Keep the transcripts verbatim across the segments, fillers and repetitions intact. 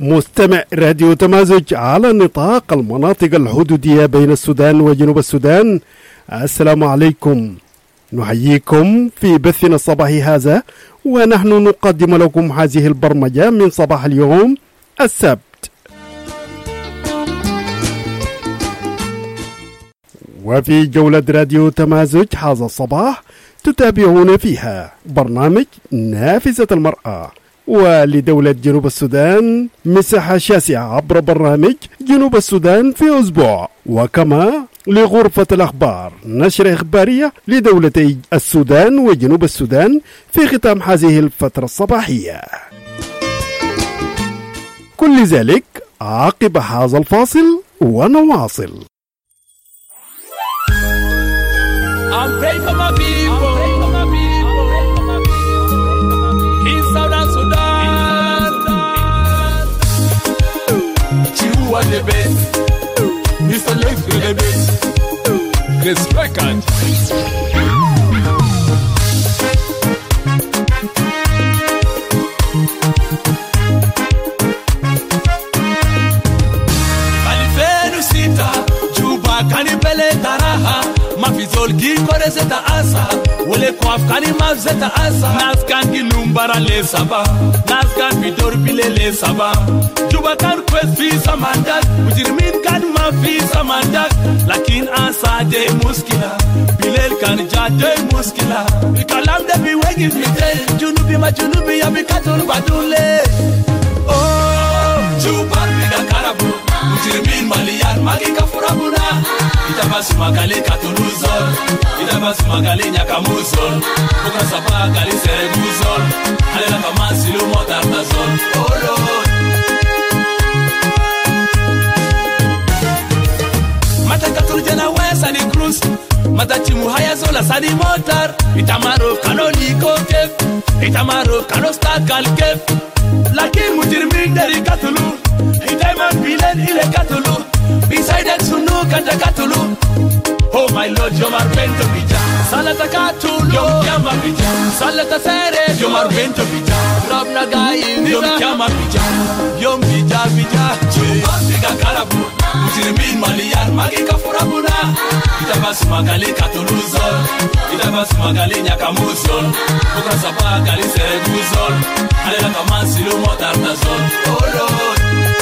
مستمع راديو تمازج على نطاق المناطق الحدودية بين السودان وجنوب السودان. السلام عليكم، نحييكم في بثنا الصباحي هذا، ونحن نقدم لكم هذه البرمجة من صباح اليوم السبت. وفي جولة راديو تمازج هذا الصباح تتابعون فيها برنامج نافذة المرأة، ولدولة جنوب السودان مساحة شاسعة عبر برنامج جنوب السودان في أسبوع، وكما لغرفة الأخبار نشرة إخبارية لدولتي السودان وجنوب السودان في ختام هذه الفترة الصباحية. كل ذلك عقب هذا الفاصل ونواصل. I'm praying for my people. In Southern Sudan. You are the best. Mister Lex, you're the best. Respect and Alifenu sita. Juba kanipele taraha. Mafizol ki kore zeta asa. Wole kwaf kani maf zeta asa. Naskan ki numbara le saba. Naskan vidor bile le saba. Juba kan kwes fi samandak. Mujirmin kan ma fi samandak. Lakin asa de muskila. Bilel kan ja de muskila. Bikalam de bi wegi fite. Junubi ma junubi ya bikatul badule. Oh, Juba biga karabu. Mujirmin maliyan magi kafurabuna. Itabasi magale katuluzol. Itabasi magale nyakamuzol. Bukra sapa gali sereguzol. Alela kamasi lumo tartazol. Oh Lord. Mata katurjana wesa ni cruise. Mata chimu haya zola sani motar. Itamaro kano liko kef. Itamaro kano stakal kef. Lakin mujirmin dari katulu. Itaiman bilen ile katulu. Beside that sunu kanta katulu. Oh my Lord, you're my bento bija. Salata katulu, yom kama bija. Salata sere, you're my bento bija. Rob nagai, yom kama bija. Yom bija bija. Chupa biga karabu. Mujirmin maliyan magi kafurabuna. Itabas magali katulu zol. Itabas magali nyakamuzol. Bukra sapa gali sere guzol. Alela kamansi lumo tartazol. Oh Lord.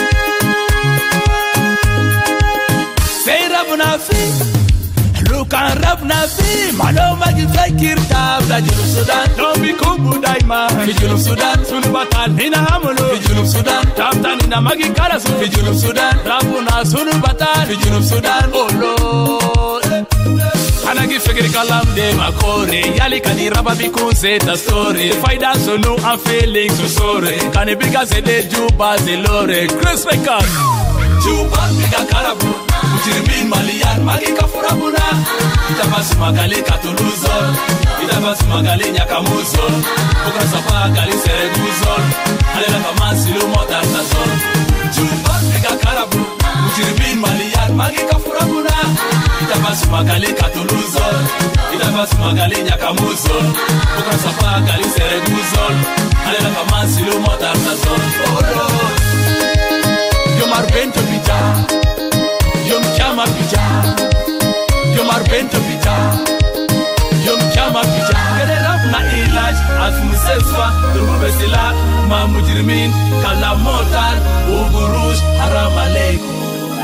Say Rabuna fi, look and Rabuna fi. Malo magi fakir tab da Junub Sudan. Don't be kubu daima. Fi Junub Sudan, sunu batan ina hamulo. Fi Junub Sudan, tabtan ina magi karasu. Fi Junub Sudan, Rabuna sunu batan. Fi Junub Sudan, oh Lord. Anagi fikir kalam de makore. Yali kani raba bikun zeta story. Faida sunu I'm feeling so sorry. Kani biga zede juba zelore. Chris Record. Juba biga karabu. Mujirmin maliyan magi kafurabuna. Itabasi magale katuluzol. Itabasi magale nyakamuzol. Bukra sapa gali sereguzol. Alela kamansi lumo tartazol. Juba biga karabu. Mujirmin maliyan magi kafurabuna. Itabasi magale katuluzol. Itabasi magale nyakamuzol. Bukra sapa gali sereguzol. Alela kamansi lumo tartazol. Oh Lord. Yomar bento bija. Yom chama bija. Yomar bento bija. Yom chama bija. Kede rap na ilaj. As museswa. Durbu besila. Ma mujrimin. Kala motar. Ugurush. Haram aleikum.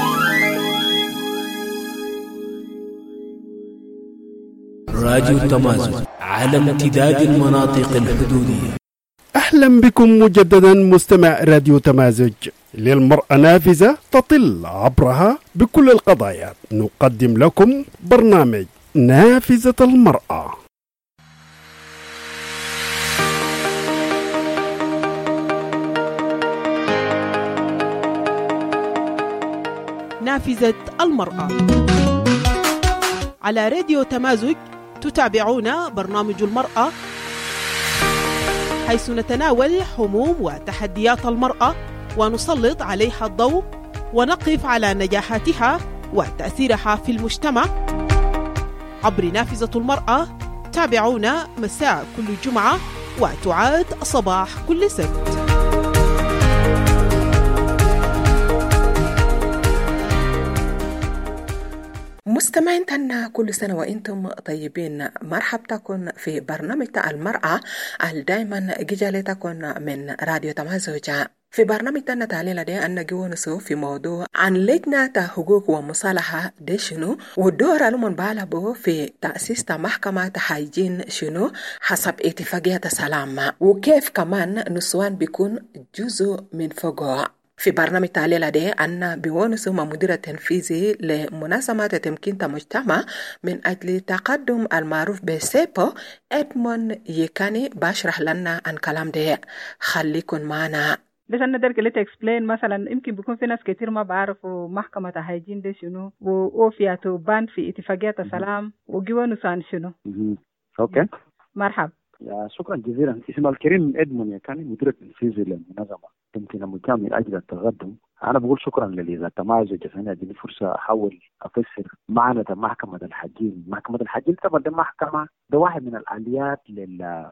راديو تمازج على امتداد المناطق الحدودية. أهلا بكم مجددا مستمع راديو تمازج. للمرأة نافذة تطل عبرها بكل القضايا. نقدم لكم برنامج نافذة المرأة. نافذة المرأة على راديو تمازج. تتابعون برنامج المرأة، حيث نتناول هموم وتحديات المرأة ونسلط عليها الضوء ونقف على نجاحاتها وتأثيرها في المجتمع عبر نافذة المرأة. تابعونا مساء كل جمعة وتعاد صباح كل سبت. مستمعين تنا كل سنة وإنتم طيبين. مرحبتكم في برنامج المرأة دائما جيجالتكم من راديو تمازوجة. في برنامج تنا تعليل دي أن جونسو في موضوع عن لجنة حقوق ومصالحة دي شنو والدور المن بالبو في تأسيس محكمة هايجين شنو حسب اتفاقية سلام، وكيف كمان نسوان بيكون جزء من فوقها. في برنامج تعليل دي أن بيونسو مدير التنفيذي لمنظمة تمكين المجتمع من أجل تقدم المعروف بسيبو إدمون يكاني باشرح لنا عن كلام دي. خليكن معنا. بس أنا درك اللي تكسبلين مثلا يمكن بيكون في ناس كتير ما بعرفوا محكمة هايجين دي شنو وفيها تبان في اتفاقية السلام وجوانسو عن شنو. أوكي مرحب. يا شكرا جزيلا. اسم الكريم إدمون يكاني مدير التنفيذي للمنظمة تمكين المجتمع من أجل التقدم. أنا بقول شكرا للإذاعة تمازج عشان أديني فرصة أحاول أفسر معنى محكمة الحاجين. محكمة الحاجين طبعا ده محكمة ده واحد من الآليات لل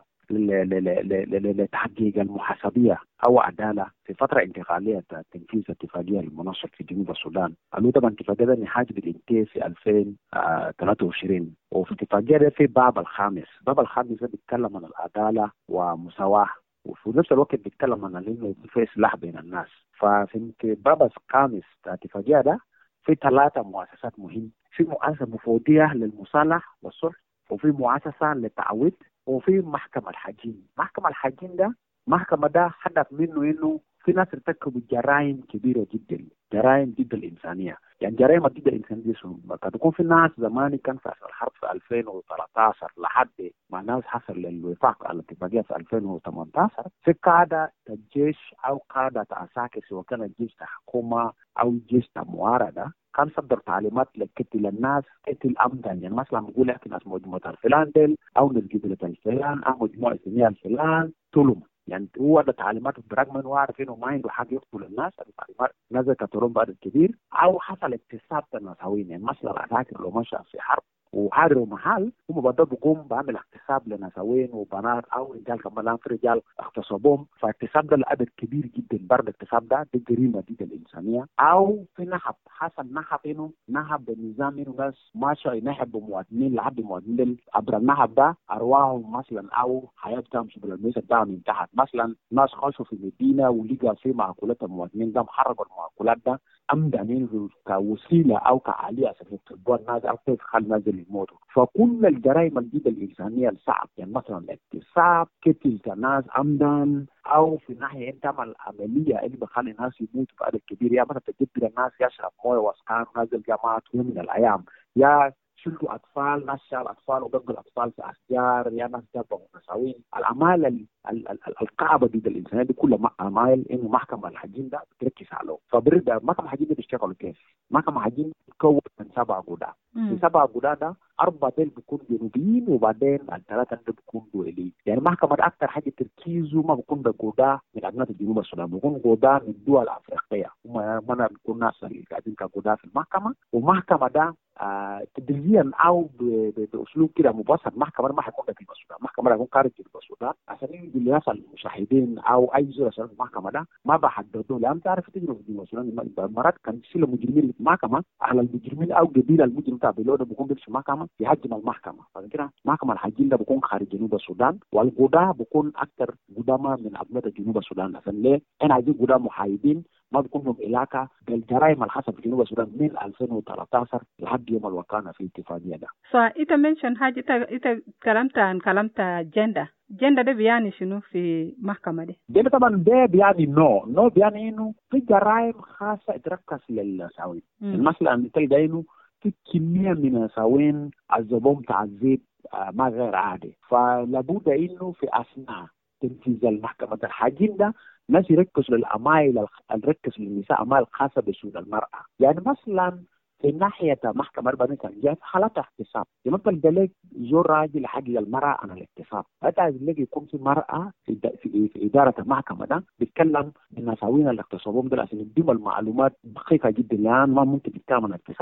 لتحقيق المحاسبية أو عدالة في فترة انتقالية تنفيذ اتفاقية المناصر في جنوب السودان. قالوا طبعا اتفاقية نهاية بالانتهاء في ألفين وثلاثة وعشرين، وفي اتفاقية في باب الخامس. باب الخامس ده بيتكلم عن العدالة ومساواة، وفي نفس الوقت بيتكلم عن انه في اصلاح بين الناس. ففي باب الخامس الاتفاقية ده في ثلاثة مؤسسات مهمة. في مؤسسة مفوضية للمصالح والصلح، وفي مؤسسة للتعويض، وفي محكمة الحاجين. محكمة الحاجين ده محكمة ده هدف منه إنه في ناس ارتكبوا جرائم كبيرة جدا، جرائم ضد الإنسانية. يعني جرائم ضد الإنسانية قد تكون في ناس زمان كان في الحرب في ألفين وثلاثة عشر لحد ما ناس حصل للوفاق على الاتفاقية في ألفين وثمانية عشر في قادة الجيش أو قادة عساكر سواء كان الجيش حكومة أو جيش معارضة كان صدر تعليمات لقتل الناس قتل أمدا. يعني مثلا نقول لك ناس مجموعة الفلان ديل أو ناس قبيلة الفلان أو مجموعة سنية الفلان تلوم. يعني هو ده تعليمات برغم انه عارف انه ما عنده حق يقتل الناس. التعليمات نزل كترون بعد الكبير او حصل اكتساب النسويين. يعني مثلا العساكر لو مشى في حرب وحاربوا محل هم بدأوا بقوم بعمل اغتصاب لنسوين وبنات او رجال كمان في رجال اغتصبوهم. فاغتصاب ده لعدد كبير جدا. برضه اغتصاب ده دي جريمه ضد الانسانيه. او في نحب حصل نحب انه نحب بالنظام انه ناس ماشوا ينحبوا مواطنين لحد مواطنين عبر النحب ده ارواحهم مثلا او حياتهم شبه الميزه ده من تحت. مثلا ناس خشوا في المدينه ولقوا في معقولات المواطنين ده محرقوا المعقولات ده أمدانين كوسيلة أو كعالية عشان يكتبوا الناس أو كيف خل الناس يموتوا. فكل الجرائم الجديدة الإنسانية الصعب يعني مثلا الاغتصاب قتل الناس أمدان أو في ناحية أنت تعمل عملية اللي بخلي الناس يموتوا بعدد كبير. يا مثلا تجبر الناس يشرب مويه واسكان نازل جامعات يوم من الأيام، يا شلتوا أطفال ناس شال أطفال وبقوا الأطفال في أشجار، يا ناس جابوا مساوين. الأعمال القاعدة ضد الإنسانية دي كلها أعمال إنه محكمة الحاجين ده بتركز عليه. فبرد محكمة الحاجين ده بيشتغلوا كيف؟ محكمة الحاجين بتكون من سبع قضاة. في سبع قضاة ده أربعة ديل بيكون جنوبيين وبعدين الثلاثة ديل بيكون دوليين. يعني محكمة أكثر حاجة تركيزه ما بيكون بقضاة من أبناء جنوب السودان، بيكون قضاة من الدول الأفريقية. وما ما بيكون ناس اللي قاعدين كقضاة في المحكمة. ومحكمة ده آه تدريجيا أو بأسلوب كده مبسط محكمة ما حيكون في السودان. محكمة يكون خارج جنوب السودان عشان يجي الناس المشاهدين أو أي زول عشان المحكمة ده ما بحددوا. لأن تعرف تجربة جنوب السودان مرات كان يشيل المجرمين في المحكمة على المجرمين أو قبيلة المجرم تاع بلوده بيكون بيمشي محكمة يهجم المحكمة. فكده محكمة الحاجين ده بيكون خارج جنوب السودان، والقضاة بيكون أكثر قدامى من أبناء جنوب السودان. عشان ليه؟ أنا عايزين قضاة محايدين ما بيكون لهم علاقة بالجرائم الحصل في جنوب السودان من ألفين وثلاثة عشر لحد يوم الوقانة في الاتفاقية ده. فإنت منشن حاجة إنت كلمت عن كلمت جندر جندر ده بيعني شنو في محكمة دي؟ ده طبعا ده بيعني نو نو بيعني إنه في جرائم خاصة تركز للنسوين. مثلا تلقى إنه في كمية من النسوين عذبهم تعذيب ما غير عادي. فلابد إنه في أثناء تنفيذ المحكمة الحاجين ده ناس يركزوا للأعمال الركز للنساء أعمال خاصة بشؤون المرأة. يعني مثلا في ناحية محكمة أربعين جاء حالات اغتصاب. يمثل ذلك زور راجل حق المرأة عن الاغتصاب. هذا الذي يكون في مرأة في, في, في إدارة المحكمة ده بيتكلم النسوين اللي اغتصبوهم دول عشان يديهم المعلومات دقيقة جدا. لأن ما ممكن يتكلم عن اغتصاب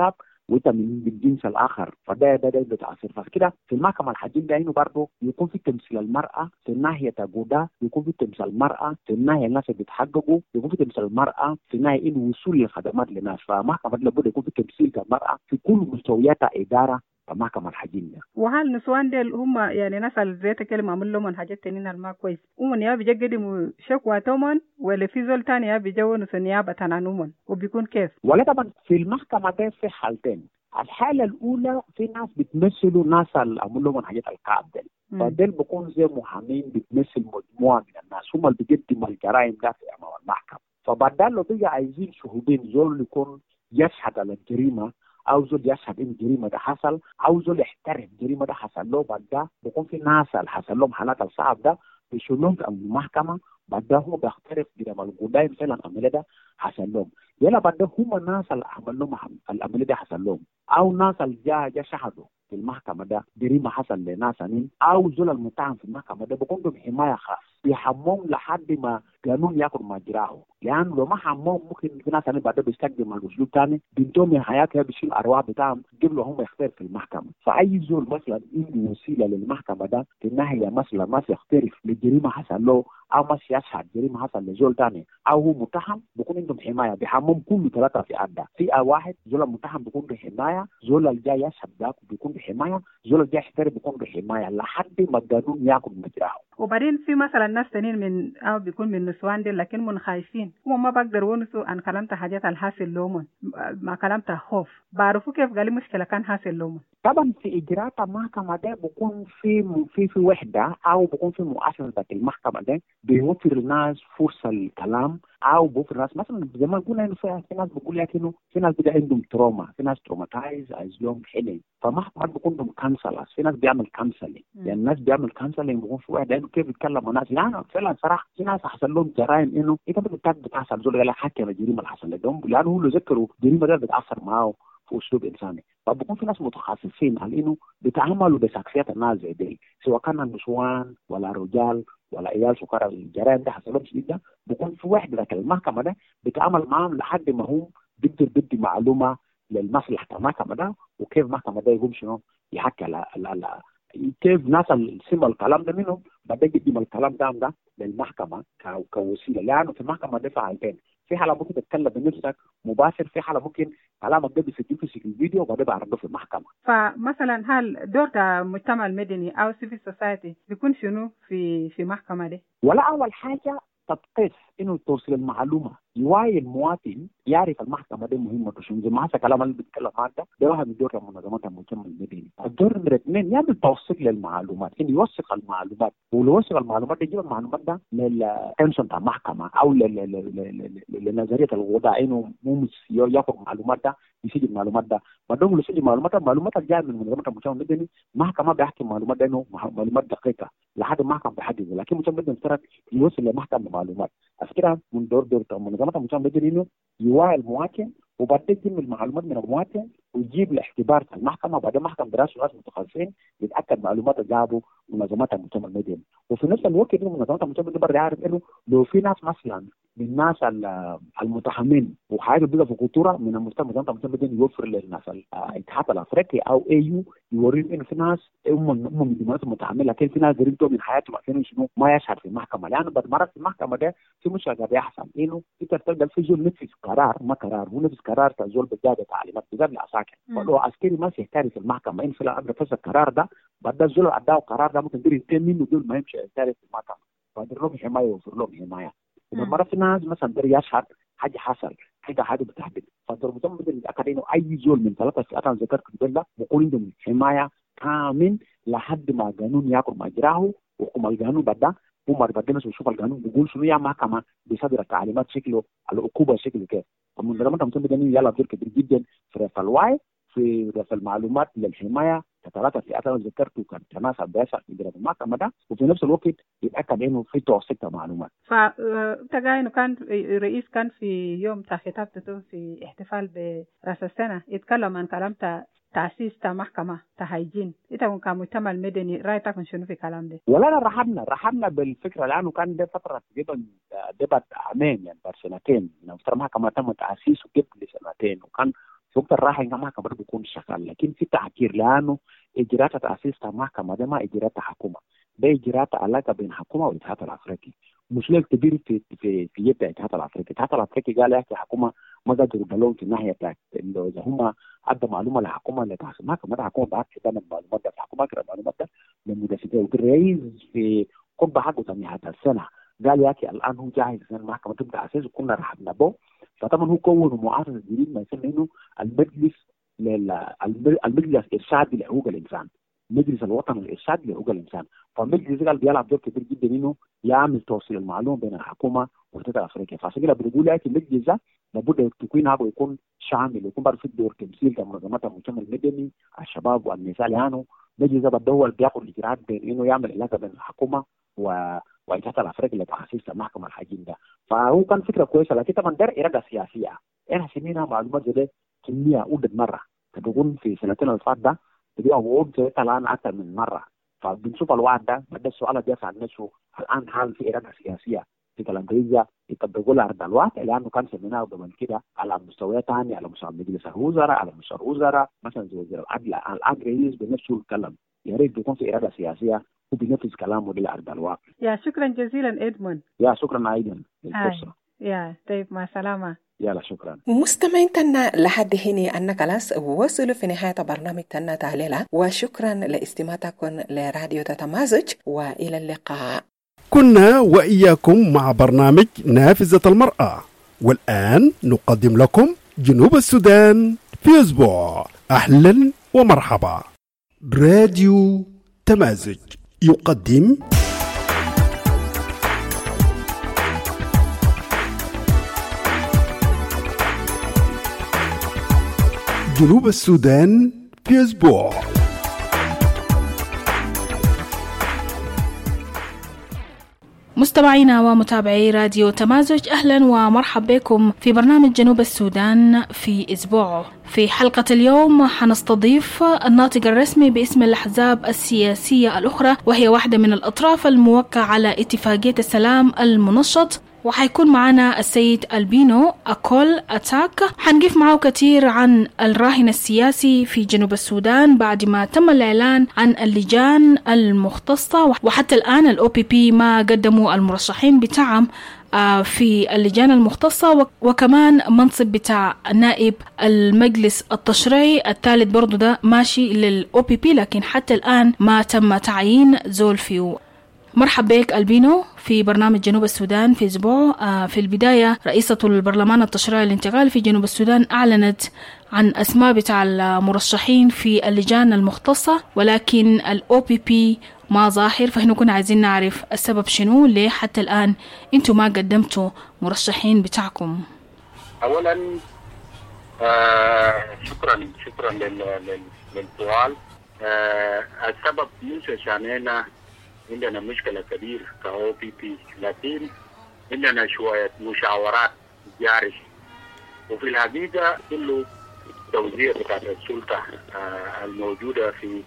وانت من الجنس الاخر، فده ده ده بتاثر. فكده في المحكمه الحجين ده انه برضه يكون في تمثيل المراه في ناحيه الجوده، يكون في تمثيل المراه في الناحيه الناس بيتحققوا، يكون في تمثيل المراه في ناحيه انه وصول للخدمات للناس. فمحكمه لابد يكون في تمثيل المراه في كل مستويات الاداره المحكمة الحجية. وهل نسوان ديل هم يعني نسأل زي تكلم عمل لهم حاجات تانيين الما كويس هم نيابة بيجدموا شكوى تومن ولا في زول تاني يا بيجوا نسو نيابة عنهم وبيكون كيف؟ ولا طبعا في المحكمة ده في حالتين. الحالة الأولى في ناس بتمثلوا ناس اللي عمل لهم حاجات الكعب ديل، فديل بيكون زي محامين بتمثل مجموعة من الناس هم اللي بيقدموا الجرائم ده في أمام المحكمة. فبعدين لو بيجي عايزين شهودين زول يكون يشهد على الجريمة أو زول يشهد إن الجريمة ده حصل أو زول يحترف الجريمة ده حصل له، بعد ده بيكون في ناس اللي حصل لهم حالات الصعب ده بيشيلوهم في المحكمة. بعد ده هو بيختلف جريمة القضايا فعلا العمل ده حصل لهم، يلا بعد ده هم الناس اللي عمل لهم العمل ده حصل لهم أو ناس اللي جا جا شهدوا في المحكمة ده جريمة حصل لناس ثانيين أو زول المتهم في المحكمة ده بيكون لهم حماية خاص يحموهم لحد ما قانون ياكل مجراه، لأن لو ما حموهم ممكن في ناس ثانيين بعد ده بيستخدم الأسلوب ثاني بنتهم من حياتها بيشيل أرواح بتاعهم قبل هم يختار في المحكمة. فأي زول مثلا عنده وسيلة للمحكمة ده في الناحية مثلا ما يختلف لجريمة حصل له أو ما يشهد جريمة حصل لزول ثاني أو هو متهم بيكون عندهم حماية بيحموهم كل ثلاثة في عدة. في واحد زول المتهم بيكون بحماية، زول الجاي يشهد ده بيكون بحماية، زول الجاي يحترف بيكون بحماية لحد ما القانون ياكل مجراه. وبعدين في مثلا ناس تانيين من أو بيكون من نسوان دي لكن من خايفين هم ما بقدروا ينسوا عن كلامت حاجات الحاصل لهم ما كلامت خوف بعرفوا كيف قال مشكلة كان حاصل لهم. طبعا في إجراءات المحكمة ده بيكون في في في وحدة أو بيكون في مؤسسة المحكمة ده بيوفر الناس فرصة للكلام أو بيوفر الناس مثلا زي ما قلنا إنه في ناس بيقول لك إنه في ناس بيبقى عندهم تروما، في ناس تروماتايز عايز لهم حلم، فمحكمة بيكون عندهم كانسلرز، في ناس بيعمل كانسلينج يعني الناس بيعمل كانسلينج بيكون في وحدة إنه كيف يتكلم مع ناس يعني فعلا صراحة في ناس حصل لهم جرائم إنه إذا بتتاك بتحصل زول قال لك حكي على الجريمة اللي حصل لهم لأنه هو اللي ذكروا الجريمة ده بتأثر معاه في أسلوب إنساني. فبكون في ناس متخصصين على إنه بيتعاملوا بشخصيات الناس زي دي سواء كان النسوان ولا رجال ولا عيال صغار الجرائم ده حصلهم شديد ده بكون في وحدة لكن المحكمة ده بيتعامل معهم لحد ما هم بيقدر بدي معلومة للمصلحة المحكمة ده وكيف المحكمة ده يقوم شنو يحكي على على كيف ناس سمع الكلام ده منهم بعدين يقدم الكلام ده ده للمحكمة كوسيلة لأنه في المحكمة ده فعالتين، في حالة ممكن تتكلم بنفسك مباشر، في حالة ممكن كلامك ده بيسجل في شكل فيديو وبعدين بعرضه في المحكمة. فمثلا هل دور المجتمع المدني أو سيفل سوسايتي بيكون شنو في في محكمة دي؟ ولا أول حاجة تبقيس إنه توصل المعلومة يوعي المواطن يعرف المحكمة دي مهمة شنو زي ما هسه كلام اللي بيتكلم عنه ده ده واحد من دور منظمات المجتمع المدني. الدور نمرة اثنين يعمل توثيق للمعلومات، إنه يوثق المعلومات ولو يوثق المعلومات دي يجيب المعلومات ده للتنشن بتاع المحكمة أو لنظرية الوضع إنه مو ياخذ معلومات ده يسجل المعلومات ده بعدين لو سجل معلومات المعلومات الجاية من منظمات المجتمع المدني المحكمة بيحكي معلومات ده إنه معلومات دقيقة لحد المحكمة بيحدد، لكن المجتمع المدني افترض يوصل للمحكمة معلومات. أفكرها من دور دور منظمات المجتمع المدني إنه يوعي المواطن وبعدين يجيب المعلومات من المواطن ويجيب الاختبار في المحكمة وبعدين محكمة دراسة ناس متخصصين يتأكد معلومات جابوا منظمات المجتمع المدني. وفي نفس الوقت إنه منظمات المجتمع المدني برضه يعرف إنه لو في ناس مثلا من الناس المتهمين وحاجة بيبقى في خطورة من المجتمع المجتمع المدني يوفر للناس الاتحاد الأفريقي أو إيه يو يوريهم إنه في ناس هم هم من الناس المتهمين لكن في ناس جريمتهم من حياتهم عشان شنو ما يشهد في المحكمة، لأنه بعد مرات في المحكمة ده في مشكلة بيحصل إنه أنت تلقى في زول نفس قرار ما قرار هو نفس قرار تزول بجابة تعليمات بجاب العساكر ولو عسكري ما يحترف في المحكمة إن فلا أمر فسر القرار ده بعد الزول أداه قرار ده ممكن يدير يتم منه دول ما يمشي يحترف في المحكمة بعد لهم حماية وفر لهم حماية. ومرة في ناس مثلا در يشهد حاجة حصل حاجة حاجة بتحدث فالمجتمع بدل يتأكد إنه أي زول من ثلاثة فئات أنا ذكرت قبل ده بقول عندهم حماية كامل لحد ما قانون ياكل مجراه وحكم القانون بعد ده هم بعدين يشوف القانون بيقول شنو يا محكمة بيصدر التعليمات شكله العقوبة شكله كيف. فمنظمات المجتمع المدني يلا دور كبير جدا في رفع الوعي في رفع المعلومات للحماية كثلاثة فئات أنا ذكرته كان تناسب بيسع في درجة المحكمة ده وفي نفس الوقت يتأكد إنه في توثيق معلومات. فتجاه إنه كان الرئيس كان في يوم خطابته في احتفال برأس السنة يتكلم عن كلام تأسيس تا محكمة تهيجين، إذا كان مجتمع المدني رأيتك من شنو في كلام ده؟ ولا رحبنا رحبنا بالفكرة لأنه كان ده فترة تقريبا دبت عامين يعني بعد سنتين، يعني محكمة تم تأسيسه قبل سنتين وكان وقت الراحة إنها محكمة بيكون شغال، لكن في تعكير لأنه إجراءات تأسيس المحكمة ده ما إجراءات حكومة، ده إجراءات علاقة بين حكومة والاتحاد الأفريقي. مشكلة كبيرة في في في يد الاتحاد الأفريقي. الاتحاد الأفريقي قال يا أخي حكومة ما قدروا يدلون في الناحية بتاعت إنه إذا هم أدوا معلومة للحكومة اللي تحصل المحكمة، الحكومة بعد كده من المعلومات ده الحكومة كده المعلومات ده للمدافعين. والرئيس في خطبة حقه تنهاية السنة قال يا أخي الآن هو جاهز إن المحكمة تبدأ أساس وكنا رحبنا به. فطبعا هو كون معارضة جديد ما يسمى إنه المجلس المجلس الإرشادي لحقوق الإنسان، مجلس الوطني الإرشادي لحقوق الإنسان. فالمجلس قال بيلعب دور كبير جدا إنه يعمل توصيل المعلومة بين الحكومة والاتحاد الأفريقي. فعشان كده بنقول لك المجلس ده لابد يكون هذا يكون شامل، يكون برضه في دور تمثيل كمنظمات المجتمع المدني، الشباب والنساء، لأنه المجلس ده بدول بياخذ إجراءات بين إنه يعمل علاقة بين الحكومة و والاتحاد الأفريقي لتخصيص المحكمة الحاكم ده. فهو كان فكرة كويسة، لكن طبعا ده إرادة سياسية. إحنا سمينا معلومات زي كمية أولد مرة تكون في سنتين اللي فات ده تبقى وعود زيتها الآن أكثر من مرة. فبنشوف الوعد ده بدأ السؤال بيسأل نفسه الآن هل في إرادة سياسية في كالندريزيا يطبقوا لها أرض الواقع، لأنه كان سميناه قبل كده على مستويات ثانية، على مستوى مجلس الوزراء، على مستوى الوزراء مثلا زي وزير العدل الآن رئيس بنفسه الكلام. يا ريت يكون في إرادة سياسية وبنفذ كلامه للأرض الواقع. يا شكرا جزيلا إدمون. يا شكرا أيضا للفرصة. يا طيب مع السلامة. يلا شكرا. مستمعين تنا لحد هنا أنك خلاص وصلوا في نهاية برنامج تنا تعليلا، وشكرا لاستماعتكم لراديو تتمازج، وإلى اللقاء. كنا وإياكم مع برنامج نافذة المرأة، والآن نقدم لكم جنوب السودان في أسبوع. أهلا ومرحبا. راديو تمازج يقدم جنوب السودان في أسبوع. مستمعينا ومتابعي راديو تمازج، أهلا ومرحبا بكم في برنامج جنوب السودان في أسبوع. في حلقة اليوم حنستضيف الناطق الرسمي باسم الأحزاب السياسية الأخرى، وهي واحدة من الأطراف الموقعة على اتفاقية السلام المنشط، وحيكون معنا السيد ألبينو أكول أتاك. حنقف معه كثير عن الراهن السياسي في جنوب السودان بعد ما تم الإعلان عن اللجان المختصة، وحتى الآن الأو بي بي ما قدموا المرشحين بتاعهم في اللجان المختصة، وكمان منصب بتاع نائب المجلس التشريعي الثالث برضو ده ماشي للأو بي بي، لكن حتى الآن ما تم تعيين زول فيه. مرحبا بك ألبينو في برنامج جنوب السودان في أسبوع. في البداية رئيسة البرلمان التشريعي الانتقالي في جنوب السودان أعلنت عن أسماء بتاع المرشحين في اللجان المختصة، ولكن الأو بي بي ما ظاهر، فهنا كنا عايزين نعرف السبب شنو ليه حتى الآن انتم ما قدمتوا مرشحين بتاعكم. أولا آه شكرا شكرا للسؤال. آه السبب مش عشاننا عندنا مشكلة كبيرة كأو بي بي، لكن عندنا شوية مشاورات جارية، وفي الحقيقة كله توزيع بتاعت السلطة آه الموجودة في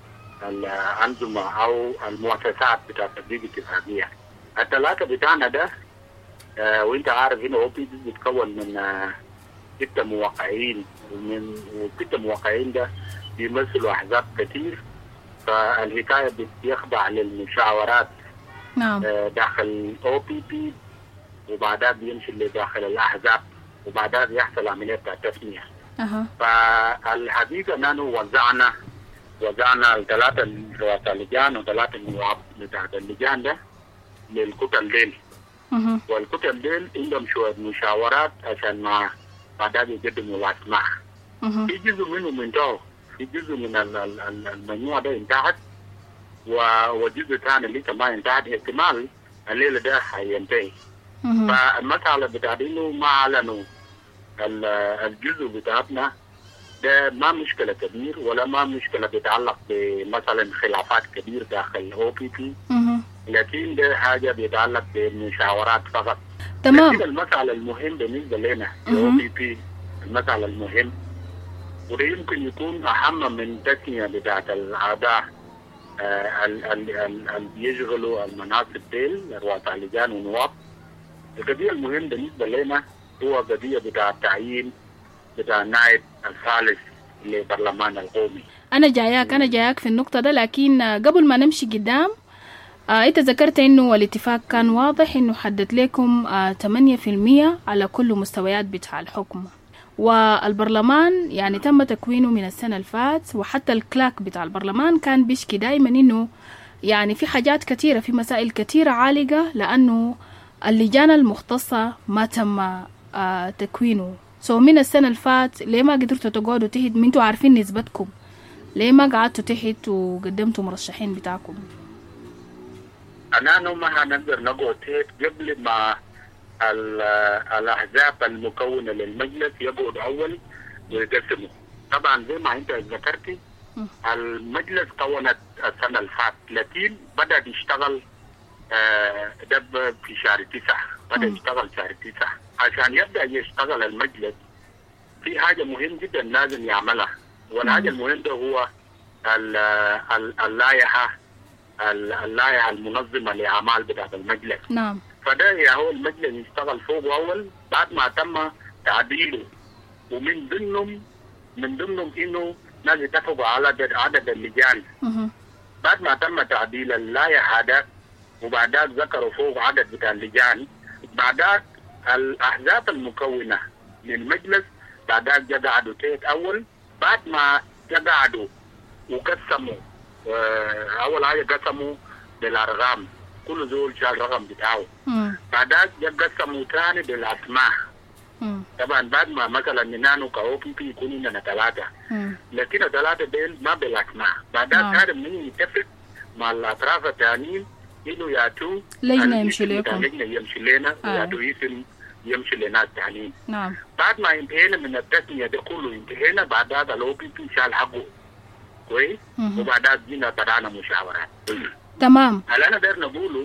الأنظمة أو المؤسسات بتاعت تطبيق الاتفاقية. الثلاثة بتاعنا ده آه وانت عارف هنا أو بي بي بتكون من آه ستة موقعين، ومن ستة موقعين ده بيمثلوا أحزاب كتير، فالحكاية بيخضع للمشاورات نعم داخل أو بي بي، وبعدها بيمشي لداخل الأحزاب، وبعدها بيحصل عملية تسمية. أه. فالحقيقة نحن وزعنا وزعنا الثلاثة رؤساء اللجان وثلاثة نواب بتاعت اللجان ده للكتل ديل. أه. والكتل ديل عندهم شوية مشاورات عشان ما بعدها بيقدموا الأسماء. أه. في جزء منهم انتهوا، في جزء من المجموعة ده انتهت، وجزء ثاني لسه ما انتهت، احتمال الليلة ده هينتهي. فالمسألة بتاعت إنه ما أعلنوا الجزء بتاعتنا ده ما مشكلة كبير، ولا ما مشكلة بيتعلق بمثلا خلافات كبير داخل أو بي بي، لكن ده حاجة بيتعلق بمشاورات فقط. تمام. لكن المسألة المهم بالنسبة لنا أو بي بي، المسألة المهم وده يمكن يكون أهم من تسمية بتاعت الأعضاء اللي بيشغلوا المناصب ديل رؤساء لجان ونواب. القضية المهم بالنسبة لنا هو قضية بتاعت تعيين بتاع النائب الثالث للبرلمان القومي. أنا جاياك أنا جاياك في النقطة ده، لكن قبل ما نمشي قدام آه أنت ذكرت إنه الاتفاق كان واضح إنه حدد لكم آه ثمانية في المية على كل مستويات بتاع الحكم، والبرلمان يعني تم تكوينه من السنة الفات، وحتى الكلاك بتاع البرلمان كان بيشكي دائما إنه يعني في حاجات كثيرة، في مسائل كثيرة عالقة، لأنه اللجان المختصة ما تم آه تكوينه. سو من السنة الفات ليه ما قدرتوا تقعدوا تحت؟ من انتوا عارفين نسبتكم، ليه ما قعدتوا تحت وقدمتوا مرشحين بتاعكم؟ أنا ما هنقدر نقعد تحت قبل ما الأحزاب المكونة للمجلس يقعد أول ويقسموا. طبعا زي ما أنت ذكرتي المجلس كونت السنة الفات، لكن بدأ يشتغل دب في شهر تسعة، بدأ يشتغل شهر تسعة. عشان يبدأ يشتغل المجلس في حاجة مهم جدا لازم يعملها، والحاجة المهم ده هو اللائحة اللائحة المنظمة لأعمال بتاعة المجلس. نعم. فده يا هو المجلس يشتغل فوق أول بعد ما تم تعديله، ومن ضمنهم من ضمنهم إنه ناس اتفقوا على عدد اللجان. بعد ما تم تعديل اللائحة ده وبعدها ذكروا فوق عدد بتاع اللجان، بعدها الأحزاب المكونة للمجلس بعدها جا قعدوا تحت أول. بعد ما جا قعدوا وقسموا، أول حاجة قسموا بالأرقام، كل زول شال رقم بتاعه. بعدها جا قسموا ثاني بالأسماء. طبعا بعد ما مثلا نانو كاوبي بي يكونوا لنا ثلاثة، لكن الثلاثة ديل ما بالأسماء. بعدها كان من يتفق مع الأطراف الثانيين إنه يأتوا لجنة يمشي لكم، لجنة يمشي لنا ويأتوا اسم يمشي لنا الثانيين. نعم. بعد ما انتهينا من التسمية ده كله، انتهينا بعدها الأو بي بي شال حقه كويس، وبعدها جينا بدأنا مشاورات. تمام. هل أنا داير نقوله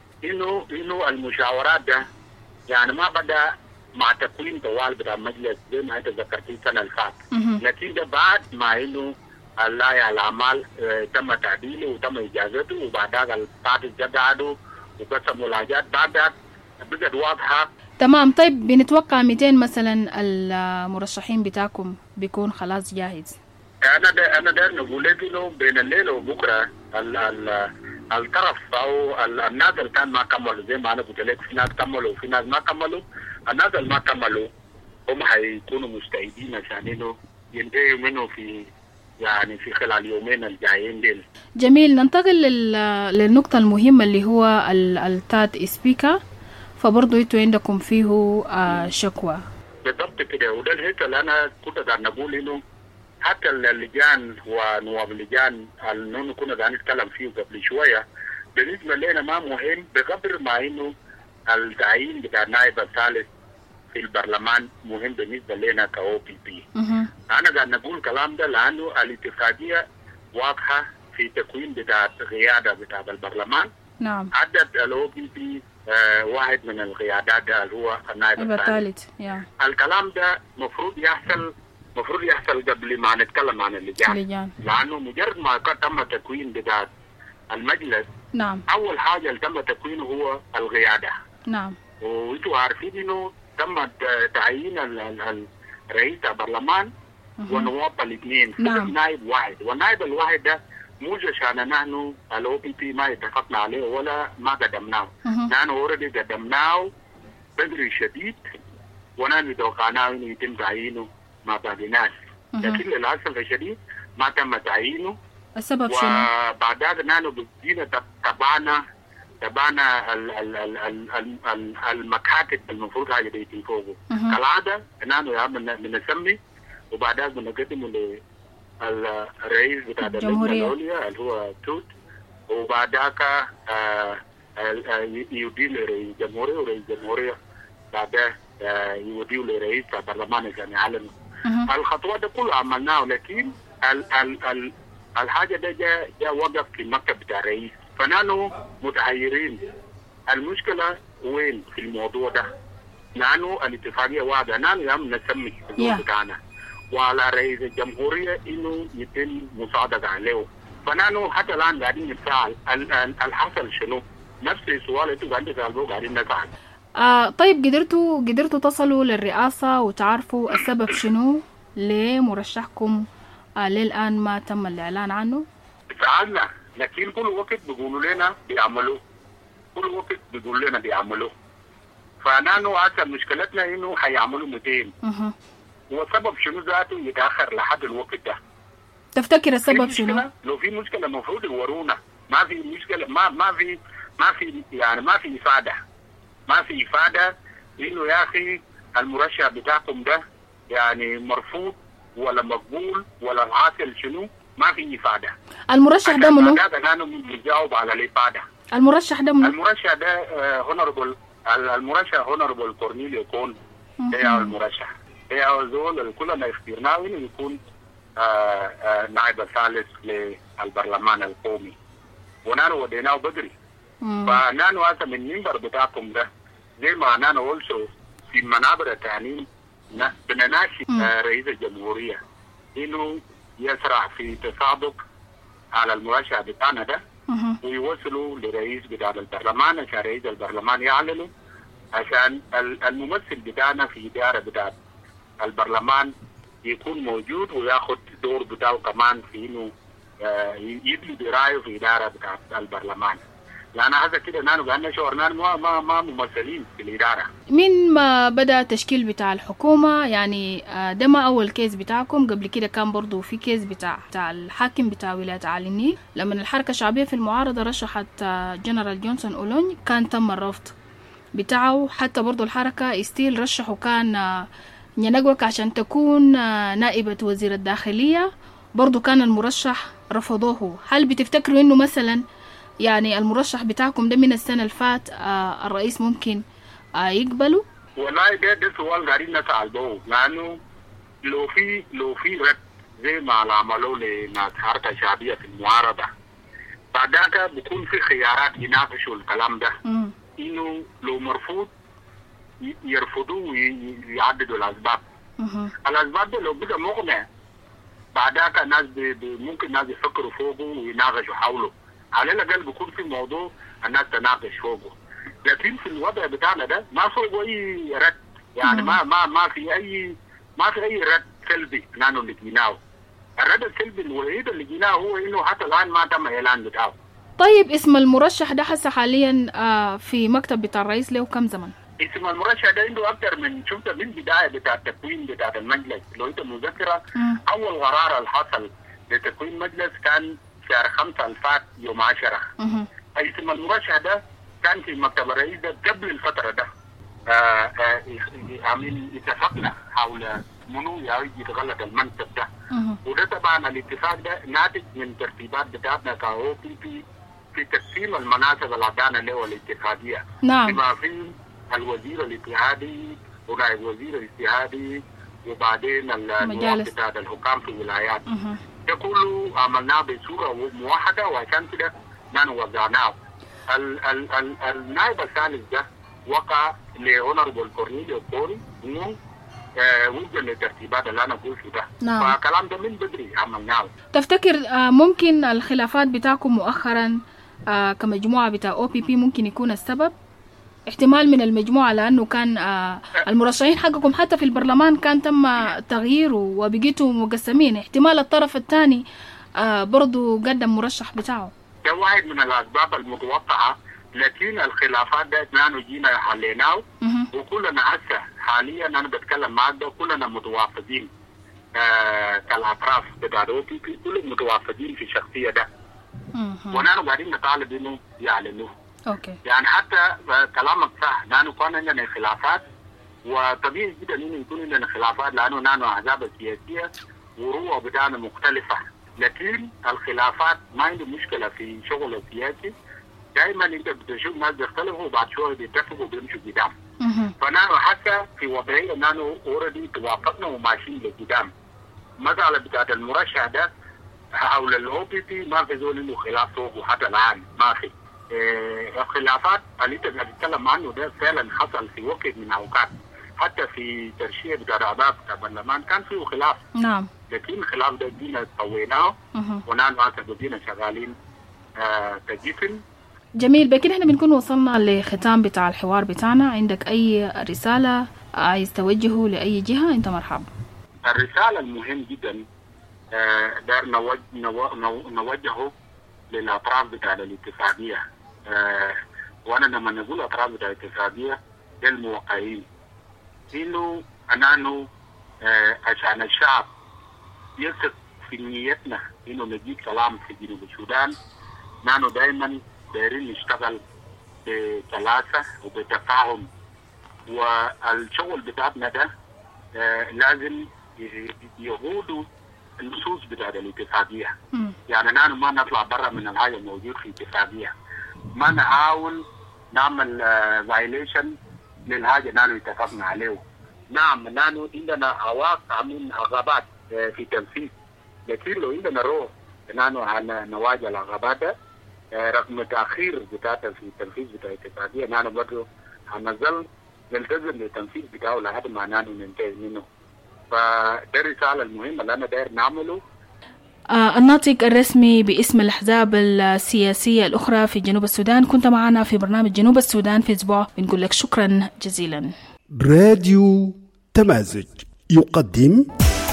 إنه إنه المشاورات ده يعني ما بدأ مع تكوين طوال بتاع المجلس زي ما انت ذكرتي السنه اللي فاتت، لكن ده بعد ما انه اللائحه الاعمال اه تم تعديله وتم اجازته، وبعدها البارتي قعدوا وقسموا الحاجات، بعدها بقت واضحه. تمام. طيب بنتوقع مئتين مثلا المرشحين بتاعكم بيكون خلاص جاهز؟ انا دا انا داير نقول لك انه بين الليله وبكره ال ال الطرف او الناس اللي كان ما كملوا، زي ما انا قلت لك في ناس كملوا وفي ناس ما كملوا. الناس اللي ما كملوا هم هيكونوا مستعدين عشان انه ينتهوا منه في يعني في خلال يومين الجايين دول. جميل. ننتقل للنقطة المهمة اللي هو التات سبيكر، فبرضه انتوا عندكم فيه آه شكوى. بالضبط كده، وده الهيك اللي انا كنت قاعد نقول انه حتى اللجان ونواب اللجان اللي كنا قاعد نتكلم فيه قبل شويه بالنسبه لنا ما مهم بقدر ما انه التعيين بتاع النائب الثالث في البرلمان مهم بالنسبه لنا كأو بي بي. انا قاعد نقول الكلام ده لانه الاتفاقيه واضحه في تكوين بتاع القياده بتاع البرلمان. نعم. عدد الأو بي بي آه واحد من القيادات ده اللي هو النائب الثالث. الكلام ده مفروض يحصل مفروض يحصل قبل ما نتكلم عن اللجان، لانه مجرد ما تم تكوين بتاع المجلس. نعم. اول حاجه اللي تم تكوينه هو القياده. نعم. وانتوا عارفين انه تم تعيين رئيس البرلمان والنواب الاثنين. نعم. نائب واحد، والنائب الواحد ده مو عشان نحن الاو بي بي ما اتفقنا عليه ولا ما قدمناه، نحن اوريدي قدمناه بدري شديد ونحن توقعناه انه يتم تعيينه ما بعدناش، لكن للاسف الشديد ما تم تعيينه. السبب شنو؟ وبعدها نحن بدينا تبعنا تبعنا المكاتب المفروض هاي بيتي فوقه. كالعاده نحن يا بنسمي وبعدها بنقدمه للرئيس بتاع الجمهوريه العليا اللي هو توت، وبعدها يوديه لرئيس الجمهوريه، ورئيس الجمهوريه بعدها يوديه لرئيس البرلمان عشان يعلن. الخطوات دي كلها عملناها، لكن ال ال ال الحاجه ده جاء جاء وقف في المكتب بتاع الرئيس، فنحن متحيرين. المشكله وين في الموضوع ده؟ لانه الاتفاقيه واضحه، نحن يوم نسمي الدور بتاعنا وعلى رئيس الجمهوريه انه يتم مساعده عليه. فنحن حتى الان قاعدين نسال الحصل شنو؟ نفس السؤال انتوا قاعدين تسالوه قاعدين نسال. آه طيب قدرتوا قدرتوا تصلوا للرئاسة وتعرفوا السبب شنو ليه مرشحكم آه للآن ما تم الإعلان عنه؟ فعلنا، لكن كل وقت بيقولوا لنا بيعملوا، كل وقت بيقولوا لنا بيعملوا. فنحن هسه مشكلتنا إنه حيعملوا مئتين. أه. والسبب شنو ذاته يتأخر لحد الوقت ده. تفتكر السبب شنو؟ لو في مشكلة المفروض يورونا، ما في مشكلة، ما ما في ما في يعني ما في إفادة، ما في إفادة إنه يا أخي المرشح بتاعكم ده يعني مرفوض ولا مقبول ولا العاصل شنو، ما في إفادة. المرشح ده منو؟ هذا أنا بنجاوب على الإفادة. المرشح ده منو؟ المرشح ده هونربل المرشح هونربل كورنيليو كون ده المرشح. ده زول كلنا اخترناه إنه يكون آه آه نائب الثالث للبرلمان القومي. ونحن وديناه بدري. فنحن هذا من المنبر بتاعكم ده زي ما نحن also في منابر التعليم بنناشد آه رئيس الجمهورية إنه يسرع في تسابق على المرشح بتاعنا ده ويوصلوا لرئيس بتاع البرلمان عشان رئيس البرلمان يعلنوا عشان الممثل بتاعنا في إدارة بتاع البرلمان يكون موجود وياخد دور بتاعه كمان في إنه يدلي برأيه في إدارة بتاع البرلمان. لأن هذا كده نحن بأننا شعرنا ما ما ما ممثلين في الإدارة. من ما بدأ التشكيل بتاع الحكومة يعني ده ما أول كيس بتاعكم، قبل كده كان برضو في كيس بتاع بتاع الحاكم بتاع ولاية عالي النيل لما الحركة الشعبية في المعارضة رشحت جنرال جونسون أولوني كان تم الرفض بتاعه. حتى برضو الحركة استيل رشحوا كان نينجوك عشان تكون نائبة وزير الداخلية، برضو كان المرشح رفضوه. هل بتفتكروا إنه مثلا يعني المرشح بتاعكم ده من السنة الفات آه الرئيس ممكن آه يقبله؟ والله ده ده سؤال قاعدين نسأل به، لأنه لو في لو في رد زي ما عملوا لناس حركة شعبية في المعارضة بعدها بيكون في خيارات يناقشوا الكلام ده. م. إنه لو مرفوض يرفضوا ويعددوا الأسباب. م. الأسباب ده لو بقى مقنع بعدها الناس ممكن الناس يفكروا فوقه ويناقشوا حوله. على الأقل بيكون في موضوع الناس تناقش فوقه، لكن في الوضع بتاعنا ده ما فوقه أي رد، يعني ما ما ما في أي ما في أي رد سلبي نحن لقيناه. الرد السلبي الوحيد اللي لقيناه هو إنه حتى الآن ما تم إعلان بتاعه. طيب اسم المرشح ده هسه حاليا في مكتب بتاع الرئيس له كم زمن؟ اسم المرشح ده عنده أكثر من شفت من بداية بتاع التكوين بتاع المجلس. لو أنت مذكرة أول قرار اللي حصل لتكوين مجلس كان شهر خمسة الفات يوم عشرة. اسم المرشح ده كان في مكتب الرئيس ده قبل الفترة ده. عاملين اتفقنا حول منو يتغلق المنصب ده. وده طبعا الاتفاق ده ناتج من ترتيبات بتاعتنا كأو بي بي في تقسيم المناصب اللي عدانا له الاتفاقية. نعم. بما في الوزير الاجتهادي ونائب وزير الاجتهادي وبعدين النواب بتاع الحكام في الولايات. ده كله عملناه بصورة موحدة وعشان كده نحن وزعناه. النائب الثالث ده وقع لهونربل كورنيليو كون انه وجه للترتيبات اللي انا قلت ده. نعم. فالكلام ده من بدري عملناه. تفتكر ممكن الخلافات بتاعكم مؤخرا كمجموعة بتاع او بي بي ممكن يكون السبب؟ احتمال من المجموعة لأنه كان المرشحين حقكم حتى في البرلمان كان تم تغييره وبقيتوا مقسمين، احتمال الطرف الثاني برضو قدم مرشح بتاعه. ده واحد من الأسباب المتوقعة، لكن الخلافات ده نحن جينا حليناه وكلنا هسه حاليا أنا بتكلم معك ده كلنا متوافقين آه كالأطراف بتاع الأو بي بي كلهم متوافقين في الشخصية ده. ونحن قاعدين نطالب إنه يعلنوه. أوكي. يعني حتى كلامك صح، نحن كان عندنا خلافات وطبيعي جدا إنه يكون عندنا خلافات لأنه نحن أحزاب سياسية وروح بتاعنا مختلفة، لكن الخلافات ما عنده مشكلة في شغل السياسي. دائما انت بتشوف ناس بيختلفوا وبعد شويه بيتفقوا وبيمشوا قدام. فنحن حتى في وضعيه نحن اوريدي توافقنا وماشيين لقدام. مسألة بتاعت المرشح ده حول الاو بي بي ما في زول انه خلاف فوقه حتى الان ما في. اه الخلافات اللي انت بتتكلم عنه ده فعلا حصل في وقت من اوقات، حتى في ترشيح بتاع اعضاء البرلمان كان فيه خلاف. نعم. لكن الخلاف ده جينا طويناه ونحن هسه بدينا شغالين آه تجيفن جميل. بكده احنا بنكون وصلنا لختام بتاع الحوار بتاعنا. عندك أي رسالة عايز توجهه لأي جهة؟ أنت مرحبا. الرسالة المهم جدا دار نوجهه للأطراف بتاع الاتفاقية، وأنا لما نقول أطراف بتاع الاتفاقية للموقعين إنه أنانو عشان الشعب يثق في نيتنا إنه نجيب سلام في جنوب السودان، نحن دائما دايرين نشتغل بثلاثة وبتفاهم، والشغل بتاعنا ده لازم يهودوا النصوص بتاع الاتفاقية. يعني نحن ما نطلع برا من الحاجة الموجود في الاتفاقية، ما نحاول نعمل فايليشن للحاجة نحن اتفقنا عليه. نعم نحن عندنا عواقع من عقبات في تنفيذ، لكن لو عندنا روح نحن نواجه العقبات رغم تأخير بتاعتها في التنفيذ بتاع الاتفاقية، نحن برضه هنظل نلتزم بالتنفيذ بتاعه لحد ما نحن ننتهي منه. فده الرسالة المهمة اللي أنا داير نعمله. آه الناطق الرسمي باسم الأحزاب السياسية الأخرى في جنوب السودان، كنت معنا في برنامج جنوب السودان في أسبوع، بنقول لك شكرا جزيلا. راديو تمازج يقدم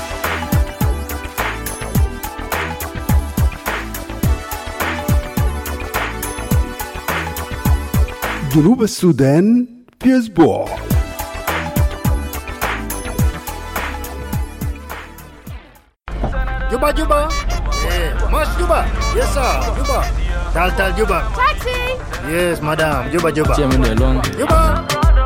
جنوب السودان في أسبوع. جوبا جوبا ماش جوبا يسا جوبا تعال تعال جوبا تاكسي يس مدام جوبا جوبا جوبا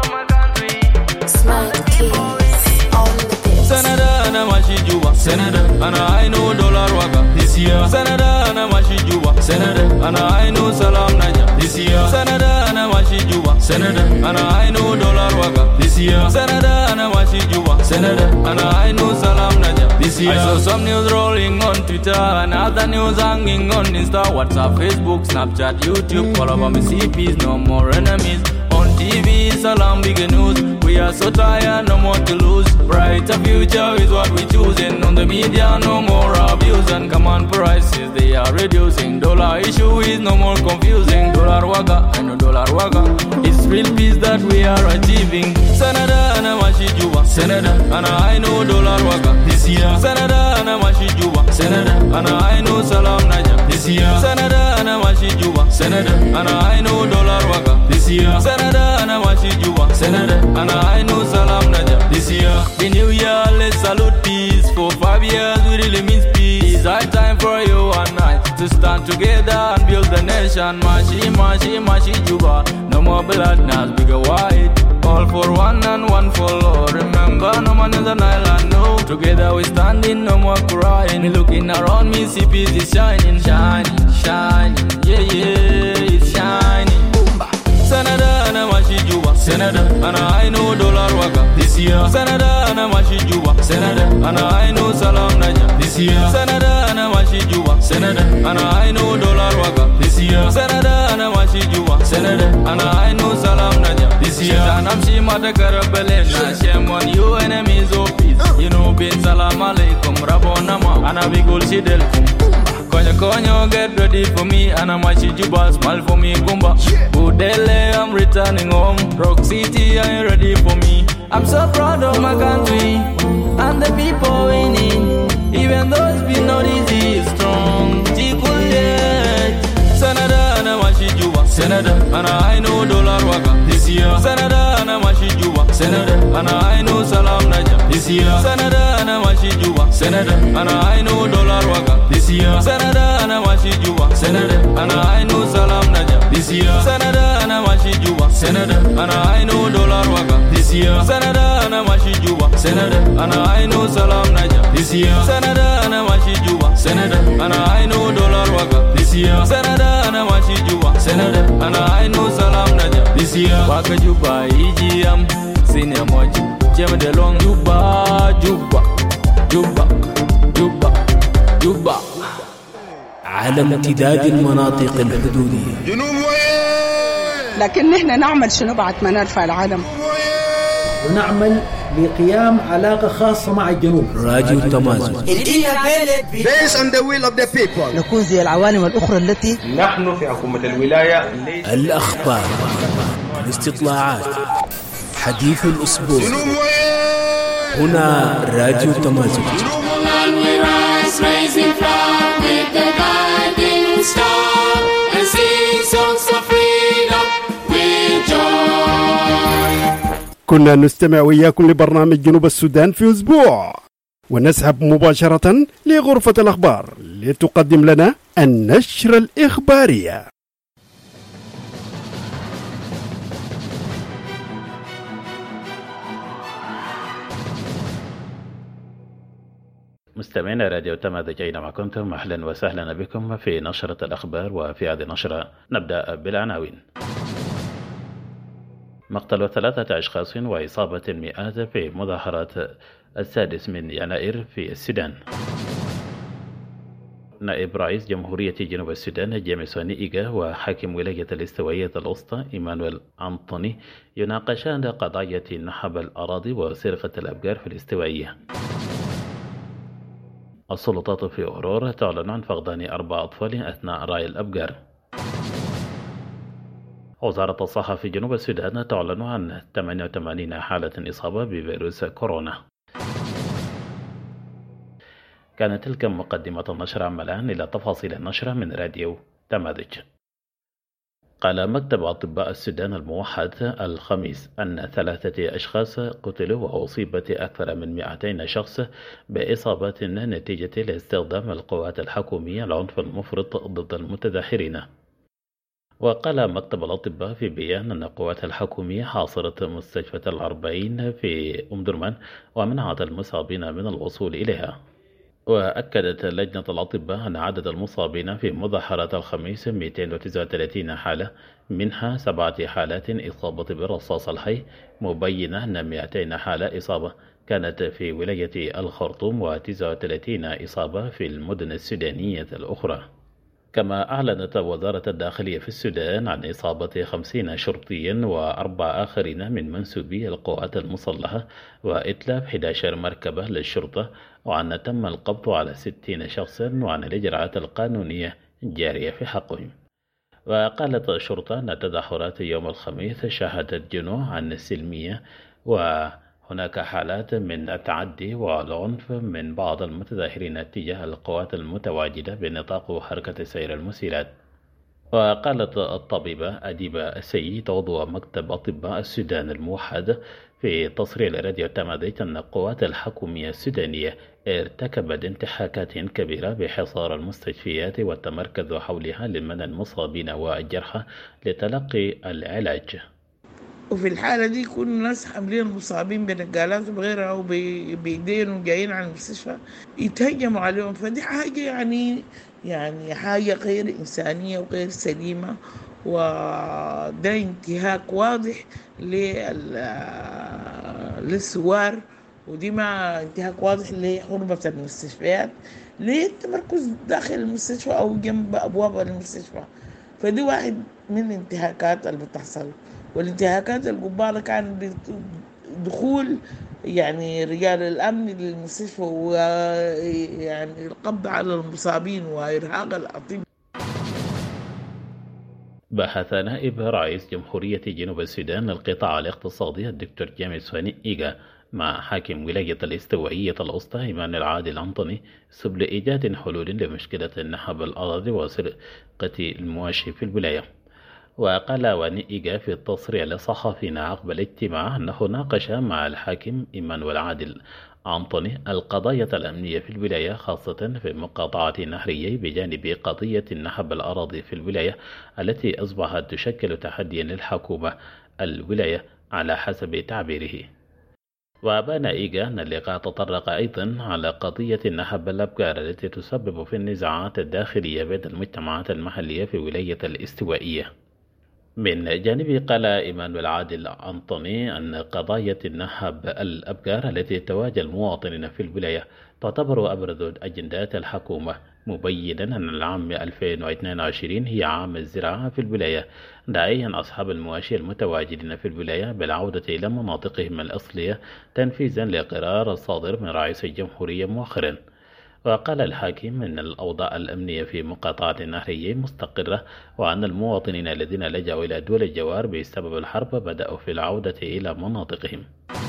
سندا أنا ماشي جوبا سندا أنا عينو دولار وقا ديسيا سندا أنا ماشي جوبا سندا أنا عينو سلام نجا ديسيا سندا أنا ماشي جوبا سندا أنا عينو دولار وقا ديسيا سندا أنا ماشي جوبا سندا أنا عينو سلام نجا ديسيا. I saw some news rolling on Twitter and other news hanging on Insta, WhatsApp, Facebook, Snapchat, YouTube. All of them C Ps, no more enemies. On T V, salam big news. We are so tired, no more to lose. Brighter future is what we choosing. On the media, no more abuse. And command prices, they are reducing. Dollar issue is no more confusing. Dollar waga, I know dollar waga. It's real peace that we are achieving. Sanada, ana mashi juba. Sanada, ana I know dollar waga. This year. Sanada, ana mashi juba. Sanada, ana I know salam naja. This year. Sanada, ana mashi juba. Sanada, ana I know dollar waga. This year. Sanada, ana mashi juba. Sanada, ana I know salam naja. This year. The new year, let's salute peace. For five years, we really means peace. High time for you and I to stand together and build the nation. Mashi, mashi, mashi juba. No more blood, now bigger white. All for one and one for all. Remember, no man is an island, no. Together we standing, no more crying. Looking around me, see peace is shining, shining, shining. Yeah, yeah, it's shining. Sanada, ana mashi juba. Sanada, ana I know dollar waga. This year. Sanada, ana mashi juba. Sanada, ana I know salam naja. This year. Sanada, ana mashi juba. Sanada, ana I know dollar waga. This year. Sanada, ana mashi juba. Sanada, ana I know salam naja. This year. Shanam shi mata karabelena. Shame on you enemies of peace. You know bin salam alaikum. Rabona ma. Ana bigul shidelkum. Konyo konyo get ready for me. Ana mashi juba. Smile for me gumba. Budele I'm returning home. Rock City are you ready for me? I'm so proud of my country and the people winning. Even though it's been not easy, it's strong. Sanada ana mashi juba. Sanada ana I know dollar waga. This year. Sanada ana mashi juba. Sanada ana I know salam naja. This year. Sanada ana mashi juba. Sanada ana I know dollar waga. This year. Sanada ana mashi juba. Sanada ana I know salam naja. This year. Sanada ana mashi juba. Sanada ana I know dollar waga. This year. Sanada ana mashi juba. Sanada ana I know salam naja. This year. Sanada ana mashi juba. Sanada ana I know dollar waga. This year. Sanada ana mashi juba. Sanada ana I know salam naja. This year. Waka juba ijiam senior moji. Jema de long juba juba juba juba juba. على امتداد المناطق الحدودية. جنوب وين؟ لكن نحن نعمل شنو بعد ما نرفع العلم؟ ونعمل لقيام علاقة خاصة مع الجنوب. راديو تمازج. Based on the will of the people. نكون زي العوالم الأخرى التي نحن في حكومة الولاية. الأخبار، الاستطلاعات، حديث الأسبوع، هنا راديو تمازج. كنا نستمع وياكم لبرنامج جنوب السودان في أسبوع، ونسحب مباشرة لغرفة الأخبار لتقدم لنا النشرة الإخبارية. مستمعين راديو تمازج أينما كنتم، أهلا وسهلا بكم في نشرة الأخبار. وفي هذه النشرة نبدأ بالعناوين. مقتل ثلاثة أشخاص وإصابة المئات في مظاهرات السادس من يناير في السودان. نائب رئيس جمهورية جنوب السودان جيمسون إيغا وحاكم ولاية الاستوائية الوسطى إيمانويل أنطوني يناقشان قضايا نهب الأراضي وسرقة الأبقار في الاستوائية. السلطات في أورور تعلن عن فقدان أربع أطفال أثناء رعي الأبقار. وزارة الصحة في جنوب السودان تعلن عن ثمانية وثمانين حالة إصابة بفيروس كورونا. كانت تلك مقدمة النشرة. عما الآن إلى تفاصيل النشرة من راديو تمازج. قال مكتب أطباء السودان الموحد الخميس أن ثلاثة أشخاص قتلوا وأصيبت أكثر من مئتين شخص بإصابات نتيجة لاستخدام القوات الحكومية العنف المفرط ضد المتظاهرين. وقال مكتب الأطباء في بيان أن القوات الحكومية حاصرت مستشفى الأربعين في أم درمان ومنعت المصابين من الوصول إليها. وأكدت لجنة الأطباء أن عدد المصابين في مظاهرات الخميس مئتين وتسعة وثلاثين حالة، منها سبعة حالات إصابة بالرصاص الحي، مبينة أن مئتين حالة إصابة كانت في ولاية الخرطوم وتسعة وثلاثين إصابة في المدن السودانية الأخرى. كما أعلنت وزارة الداخلية في السودان عن إصابة خمسين شرطيا وأربع آخرين من منسوبي القوات المسلحة وإتلاف أحد عشر مركبة للشرطة، وأن تم القبض على ستين شخصا وعن الإجراءات القانونية جارية في حقهم. وقالت الشرطة أن تظاهرات يوم الخميس شهدت جنوحا سلمية، وهناك حالات من التعدي والعنف من بعض المتظاهرين تجاه القوات المتواجدة بنطاق حركة سير المسيرات. وقالت الطبيبة أديبة السيد عضو مكتب أطباء السودان الموحد في تصريح لراديو تمازج أن القوات الحكومية السودانية ارتكبت انتهاكات كبيرة بحصار المستشفيات والتمركز حولها لمنع المصابين والجرحى لتلقي العلاج. وفي الحالة دي كل الناس حاملين المصابين بنقالات وغيرها وبيدين وجايين على المستشفى يتهجموا عليهم، فدي حاجة يعني يعني حاجة غير إنسانية وغير سليمة، وده انتهاك واضح للسوار، ودي ما انتهاك واضح لحرمة المستشفيات للتمركز داخل المستشفى أو جنب أبواب المستشفى. فدي واحد من الانتهاكات اللي بتحصل. والانتهاكات القبالة كان دخول يعني رجال الأمن للمستشفى ويعني القبض على المصابين وإرهاق الأطباء. بحث نائب رئيس جمهورية جنوب السودان القطاع الاقتصادي الدكتور جيمسون إيغا مع حاكم ولاية الاستوائية الوسطى إيمانويل عادل أنطوني سبل إيجاد حلول لمشكلة نهب الأراضي وسرقة المواشي في الولاية. وقال ونئيغا في التصريح لصحفينا عقب الاجتماع أنه ناقش مع الحاكم إيمانويل عادل أنطوني القضايا الأمنية في الولاية، خاصة في مقاطعة نهريي بجانب قضية نهب الأراضي في الولاية التي أصبحت تشكل تحديا للحكومة الولاية على حسب تعبيره. وأبان إيغا أن اللقاء تطرق أيضا على قضية نهب الأبقار التي تسبب في النزاعات الداخلية بين المجتمعات المحلية في ولاية الاستوائية. من جانبه قال إيمانويل عادل أنطوني أن قضايا نهب الأبقار التي تواجه المواطنين في الولاية تعتبر أبرز أجندات الحكومة مبينا أن العام ألفين واثنين وعشرين هي عام الزراعة في الولاية، داعيا أصحاب المواشي المتواجدين في الولاية بالعودة إلى مناطقهم الأصلية تنفيذا لقرار الصادر من رئيس الجمهورية مؤخرا. وقال الحاكم أن الأوضاع الأمنية في مقاطعة النهرية مستقرة، وأن المواطنين الذين لجأوا إلى دول الجوار بسبب الحرب بدأوا في العودة إلى مناطقهم.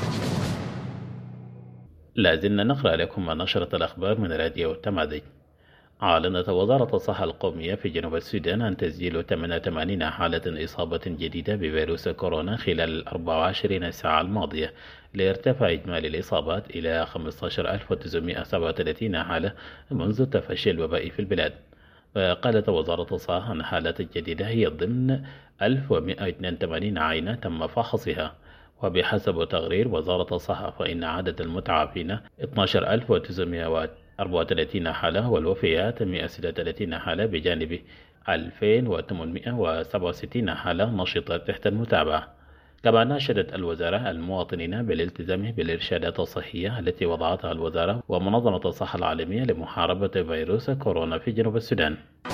لازلنا نقرأ لكم نشرة الأخبار من راديو تمازج. أعلنت وزارة الصحة القومية في جنوب السودان عن تسجيل ثمانية وثمانين حالة إصابة جديدة بفيروس كورونا خلال الأربع وعشرين ساعة الماضية، ليرتفع إجمالي الإصابات إلى خمسة عشر ألف وتسعمائة وسبعة وثلاثين حالة منذ تفشي الوباء في البلاد. وقالت وزارة الصحة أن الحالات الجديدة هي ضمن ألف ومائة واثنين وثمانين عينة تم فحصها. وبحسب تقرير وزارة الصحة فإن عدد المتعافين اثني عشر ألف وتسعمائة وأربعة وثلاثين حالة، والوفيات مائة وستة وثلاثين حالة، بجانب ألفين وثمانمائة وسبعة وستين حالة نشطة تحت المتابعة. كما ناشدت الوزارة المواطنين بالالتزام بالإرشادات الصحية التي وضعتها الوزارة ومنظمة الصحة العالمية لمحاربة فيروس كورونا في جنوب السودان.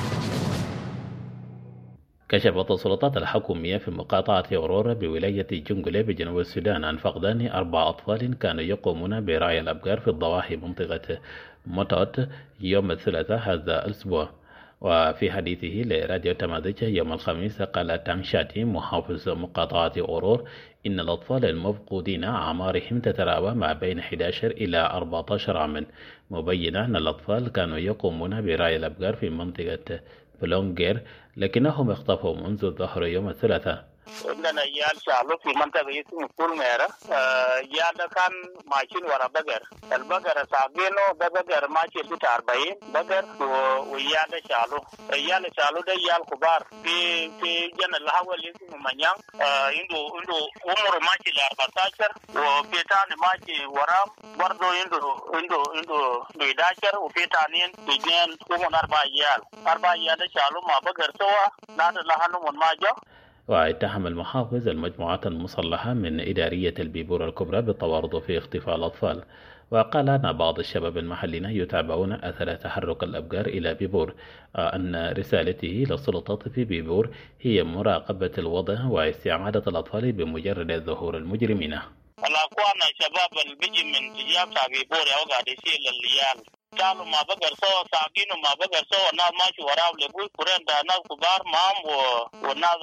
كشفت السلطات الحكومية في مقاطعة أورورا بولاية جنجولة بجنوب السودان عن فقدان أربع أطفال كانوا يقومون برعي الأبقار في الضواحي منطقة متوت يوم الثلاثاء هذا الأسبوع. وفي حديثه لراديو تمازج يوم الخميس قال تانغ شاتي محافظ مقاطعة أورور إن الأطفال المفقودين أعمارهم تتراوح ما بين أحد عشر إلى أربعة عشر عاما، مبينا أن الأطفال كانوا يقومون برعي الأبقار في منطقة بلونغير لكنهم اختفوا منذ الظهر يوم الثلاثاء. عندنا عيال شالوا في منطقة اسمها كولميرا، عيال كان ماشيين ورا بقر، البقر ساقينه بقر ماشي ستة وأربعين بقر وعيال شالوا، عيال شالوا ده عيال كبار في في جنة الهوا اللي اسمه منيان، عنده عنده عمره ماشي ل أربعة عشر، وفي ثاني ماشي ورام برضه عنده عنده عنده أحد عشر، وفي ثانيين اثنين هم أربع عيال، أربع عيال شالوا مع بقر سوا، نادر لهنم ما جا. واتهم المحافظ المجموعات المسلحة من إدارية البيبور الكبرى بالتورط في اختفاء الأطفال. وقال أن بعض الشباب المحليين يتابعون أثر تحرك الأبقار إلى بيبور، أن رسالته للسلطات في بيبور هي مراقبة الوضع واستعادة الأطفال بمجرد ظهور المجرمين. الأخوان الشباب اللي بيجي من تجاب بيبور أو قاعد يشيل العيال قالوا ما بقر سوا ساقين وما بقر سوا ناس ماشي وراه لقوا كورين ده ناس كبار معهم والناس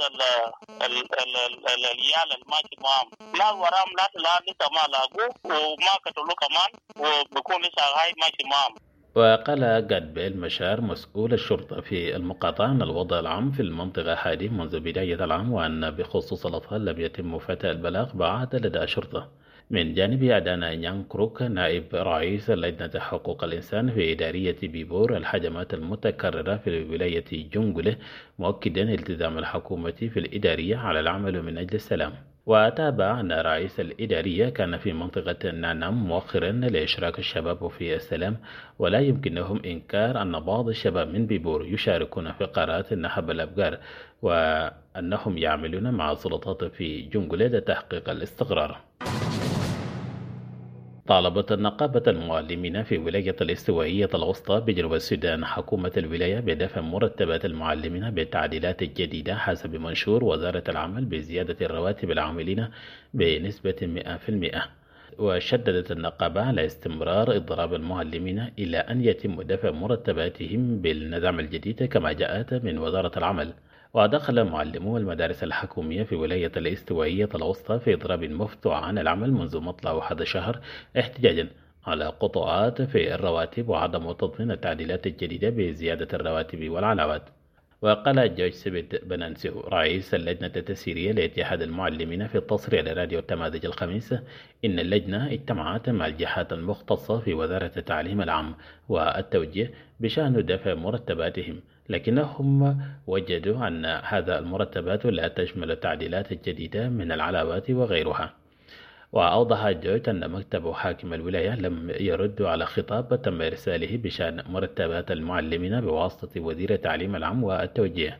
العيال الماشي معهم ناس وراهم ناس لا لسه ما لاقوا وما قتلوا كمان وبكون لسه هاي ماشي معهم. وقال قادبيل مشار مسؤول الشرطة في المقاطعة أن الوضع العام في المنطقة حادي منذ بداية العام، وأن بخصوص الأطفال لم يتم فتح البلاغ بعد لدى الشرطة. من جانب أدانا نيان كروك نائب رئيس لجنة حقوق الإنسان في إدارية بيبور الهجمات المتكررة في ولاية جنجولة، مؤكدا التزام الحكومة في الإدارية على العمل من أجل السلام. وتابع أن رئيس الإدارية كان في منطقة نانام مؤخرا لإشراك الشباب في السلام، ولا يمكنهم إنكار أن بعض الشباب من بيبور يشاركون في قرارات نهب الأبقار، وأنهم يعملون مع السلطات في جنجولة لتحقيق الاستقرار. طالبت النقابة المعلمين في ولاية الاستوائية الوسطى بجنوب السودان حكومة الولاية بدفع مرتبات المعلمين بالتعديلات الجديدة حسب منشور وزارة العمل بزيادة الرواتب العاملين بنسبة مئة بالمئة. وشددت النقابة على استمرار إضراب المعلمين إلى أن يتم دفع مرتباتهم بالنظام الجديد كما جاءت من وزارة العمل. ودخل معلمو المدارس الحكومية في ولاية الاستوائية الوسطى في إضراب مفتوح عن العمل منذ مطلع هذا الشهر احتجاجا على قطوعات في الرواتب وعدم تضمين التعديلات الجديدة بزيادة الرواتب والعلاوات. وقال جورج سبت بنانسيو رئيس اللجنة التسييرية لاتحاد المعلمين في التصريح لراديو التمازج الخميس إن اللجنة اجتمعت مع الجهات المختصة في وزارة التعليم العام والتوجيه بشأن دفع مرتباتهم، لكنهم وجدوا أن هذا المرتبات لا تشمل التعديلات الجديدة من العلاوات وغيرها. وأوضح جورج أن مكتب حاكم الولاية لم يرد على خطاب تم إرساله بشأن مرتبات المعلمين بواسطة وزير التعليم العام والتوجيه.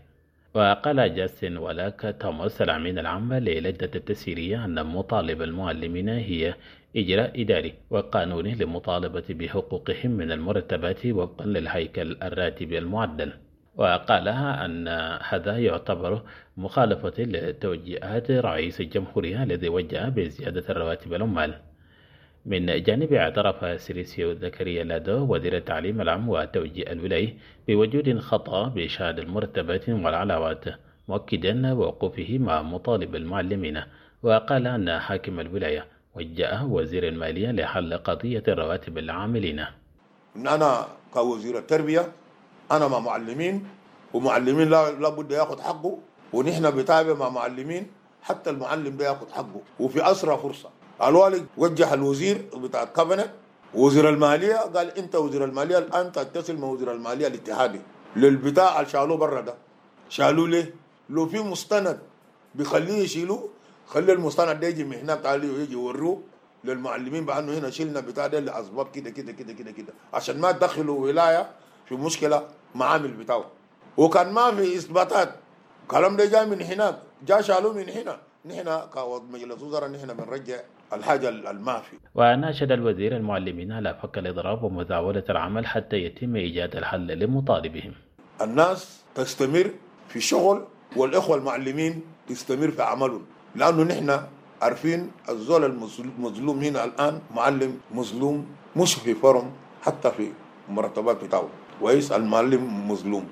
وقال جاستن ولاك توماس الأمين العام للجنة التسييرية أن مطالب المعلمين هي إجراء إداري وقانوني لمطالبة بحقوقهم من المرتبات وفقا للهيكل الراتبي المعدل. وقالها أن هذا يعتبر مخالفة لتوجيهات رئيس الجمهورية الذي وجه بزيادة الرواتب العمال. من جانب اعترف سيريسيو زكريا لادو وزير التعليم العام والتوجيه الولاي بوجود خطأ بإشهاد المرتبات والعلاوات، مؤكدا وقوفه مع مطالب المعلمين. وقال أن حاكم الولاية وجه وزير المالية لحل قضية الرواتب العاملين. أنا كوزير التربية أنا مع معلمين، ومعلمين لا لابد ياخذ حقه، ونحن بتابع مع معلمين حتى المعلم ده ياخذ حقه وفي أسرع فرصة. الوالد وجه الوزير بتاع الكابينت وزير المالية قال أنت وزير المالية الآن تتصل مع وزير المالية الاتحادي للبتاع اللي شالوه برا ده. شالوه ليه؟ لو في مستند بيخليه يشيلوه، خلي المستند ده يجي من هناك عليه ويجي يوروه للمعلمين بأنه هنا شلنا بتاع ده لأسباب كده كده كده كده كده عشان ما تدخلوا ولاية في مشكلة معامل بتاعه. وكان ما في إثباتات، كلام ده جاء من هناك، جاء شالوه من هنا. نحن كمجلس وزراء نحن بنرجع الحاجة المافي. وناشد الوزير المعلمين على فك الإضراب ومزاولة العمل حتى يتم إيجاد الحل لمطالبهم. الناس تستمر في الشغل والإخوة المعلمين يستمر في عملهم، لأنه نحن عارفين الزول المظلوم هنا الآن معلم مظلوم، مش في فرم حتى في مرتبات بتاعه، ويس المعلم مظلوم.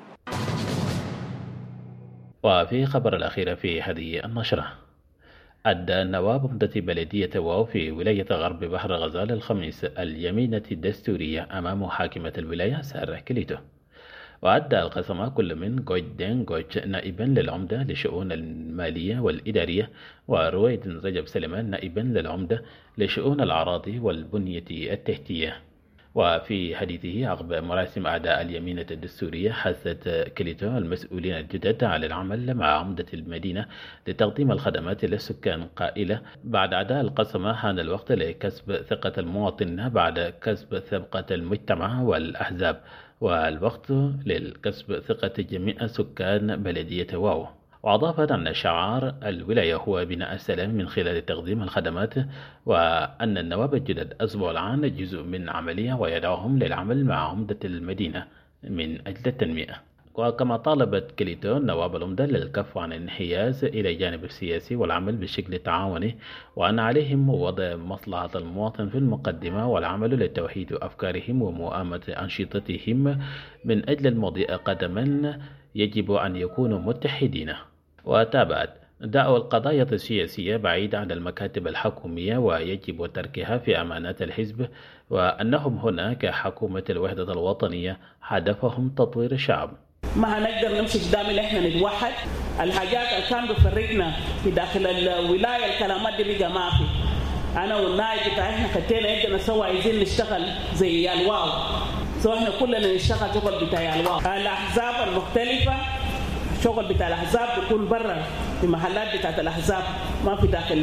وفي خبر الأخير في هذه النشرة، أدى نواب عمدة بلدية واو في ولاية غرب بحر غزال الخميس اليمينة الدستورية أمام حاكمة الولاية سارة كليتو. وأدى القسم كل من غويت دين غويت نائبا للعمدة لشؤون المالية والإدارية، ورويد رجب سليمان نائبا للعمدة لشؤون الأراضي والبنية التحتية. وفي حديثه عقب مراسم أعداء اليمينة الدستورية، حثت كليتو المسؤولين الجدد على العمل مع عمدة المدينة لتقديم الخدمات للسكان، قائلة: بعد أداء القسم حان الوقت لكسب ثقة المواطن بعد كسب ثقة المجتمع والأحزاب، والوقت للكسب ثقة جميع سكان بلدية واو. وأضافت أن شعار الولاية هو بناء السلام من خلال تقديم الخدمات، وأن النواب الجدد أسبوع العام جزء من عملية ويدعوهم للعمل مع عمدة المدينة من أجل التنمية. وكما طالبت كليتو نواب العمدة للكف عن الانحياز إلى الجانب السياسي والعمل بشكل تعاوني، وأن عليهم وضع مصلحة المواطن في المقدمة والعمل لتوحيد أفكارهم ومؤامة أنشطتهم من أجل المضي قدما يجب أن يكونوا متحدين. وتابعت: دعوا القضايا السياسية بعيدة عن المكاتب الحكومية ويجب تركها في أمانات الحزب، وأنهم هنا كحكومة الوحدة الوطنية هدفهم تطوير الشعب. ما هنقدر نمشي قدام اللي احنا نتوحد. الحاجات اللي كان بيفرقنا في داخل الولاية الكلامات دي بقى ما في. أنا والنائب بتاع احنا خدتنا يدنا سوا عايزين نشتغل زي الواو، سو احنا كلنا نشتغل شغل بتاع الواو. الأحزاب المختلفة شغل بتاع الأحزاب بيكون برا في محلات بتاعت الأحزاب، ما في داخل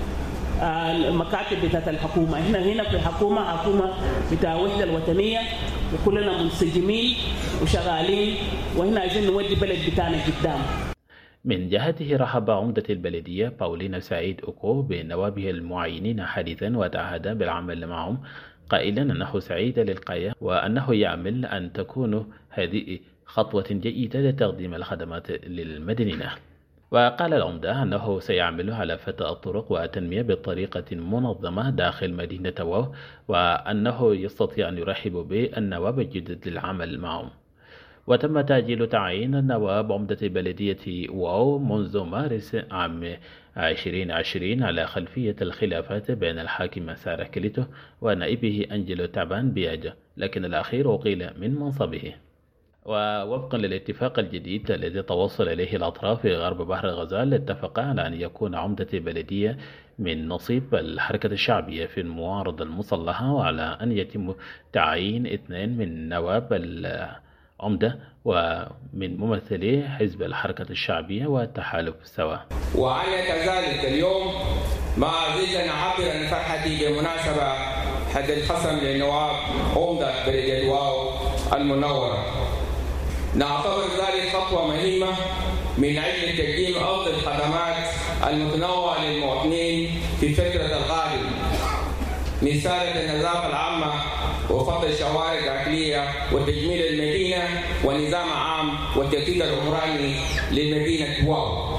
المكاتب بتاعت الحكومة. احنا هنا في حكومة حكومة بتاع الوحدة الوطنية، وكلنا منسجمين وشغالين، وهنا عايزين نودي بلد بتاعنا قدام. من جهته رحب عمدة البلدية باولينا سعيد أوكو بنوابه المعينين حديثا وتعهد بالعمل معهم، قائلا أنه سعيد للغاية وأنه يعمل أن تكون هذه خطوة جيدة لتقديم الخدمات للمدنيين. وقال العمدة أنه سيعمل على فتح الطرق والتنمية بطريقة منظمة داخل مدينة واو، وأنه يستطيع أن يرحب بالنواب الجدد للعمل معهم. وتم تأجيل تعيين النواب عمدة بلدية واو منذ مارس عام عشرين عشرين على خلفية الخلافات بين الحاكم سارة كليتو ونائبه أنجلو تعبان بياجا، لكن الأخير أقيل من منصبه. ووفقا للاتفاق الجديد الذي توصل إليه الأطراف في غرب بحر غزال، اتفقا على أن يكون عمدة بلدية من نصيب الحركة الشعبية في المعارضة المسلحة، وعلى أن يتم تعيين اثنين من نواب العمدة ومن ممثلي حزب الحركة الشعبية والتحالف سوا. وأنا كذلك اليوم ما أزيد أن أعبر عن فرحتي بمناسبة حد القسم للنواب عمدة بلدية واو المنورة. نعتبر ذلك خطوة مهمة من أجل تقديم أفضل الخدمات المتنوعة للمواطنين في الفترة القادمة من سالة النظافة العامة وفضل الشوارع الداخلية وتجميل المدينة ونظام عام والترتيب العمراني للمدينة واو.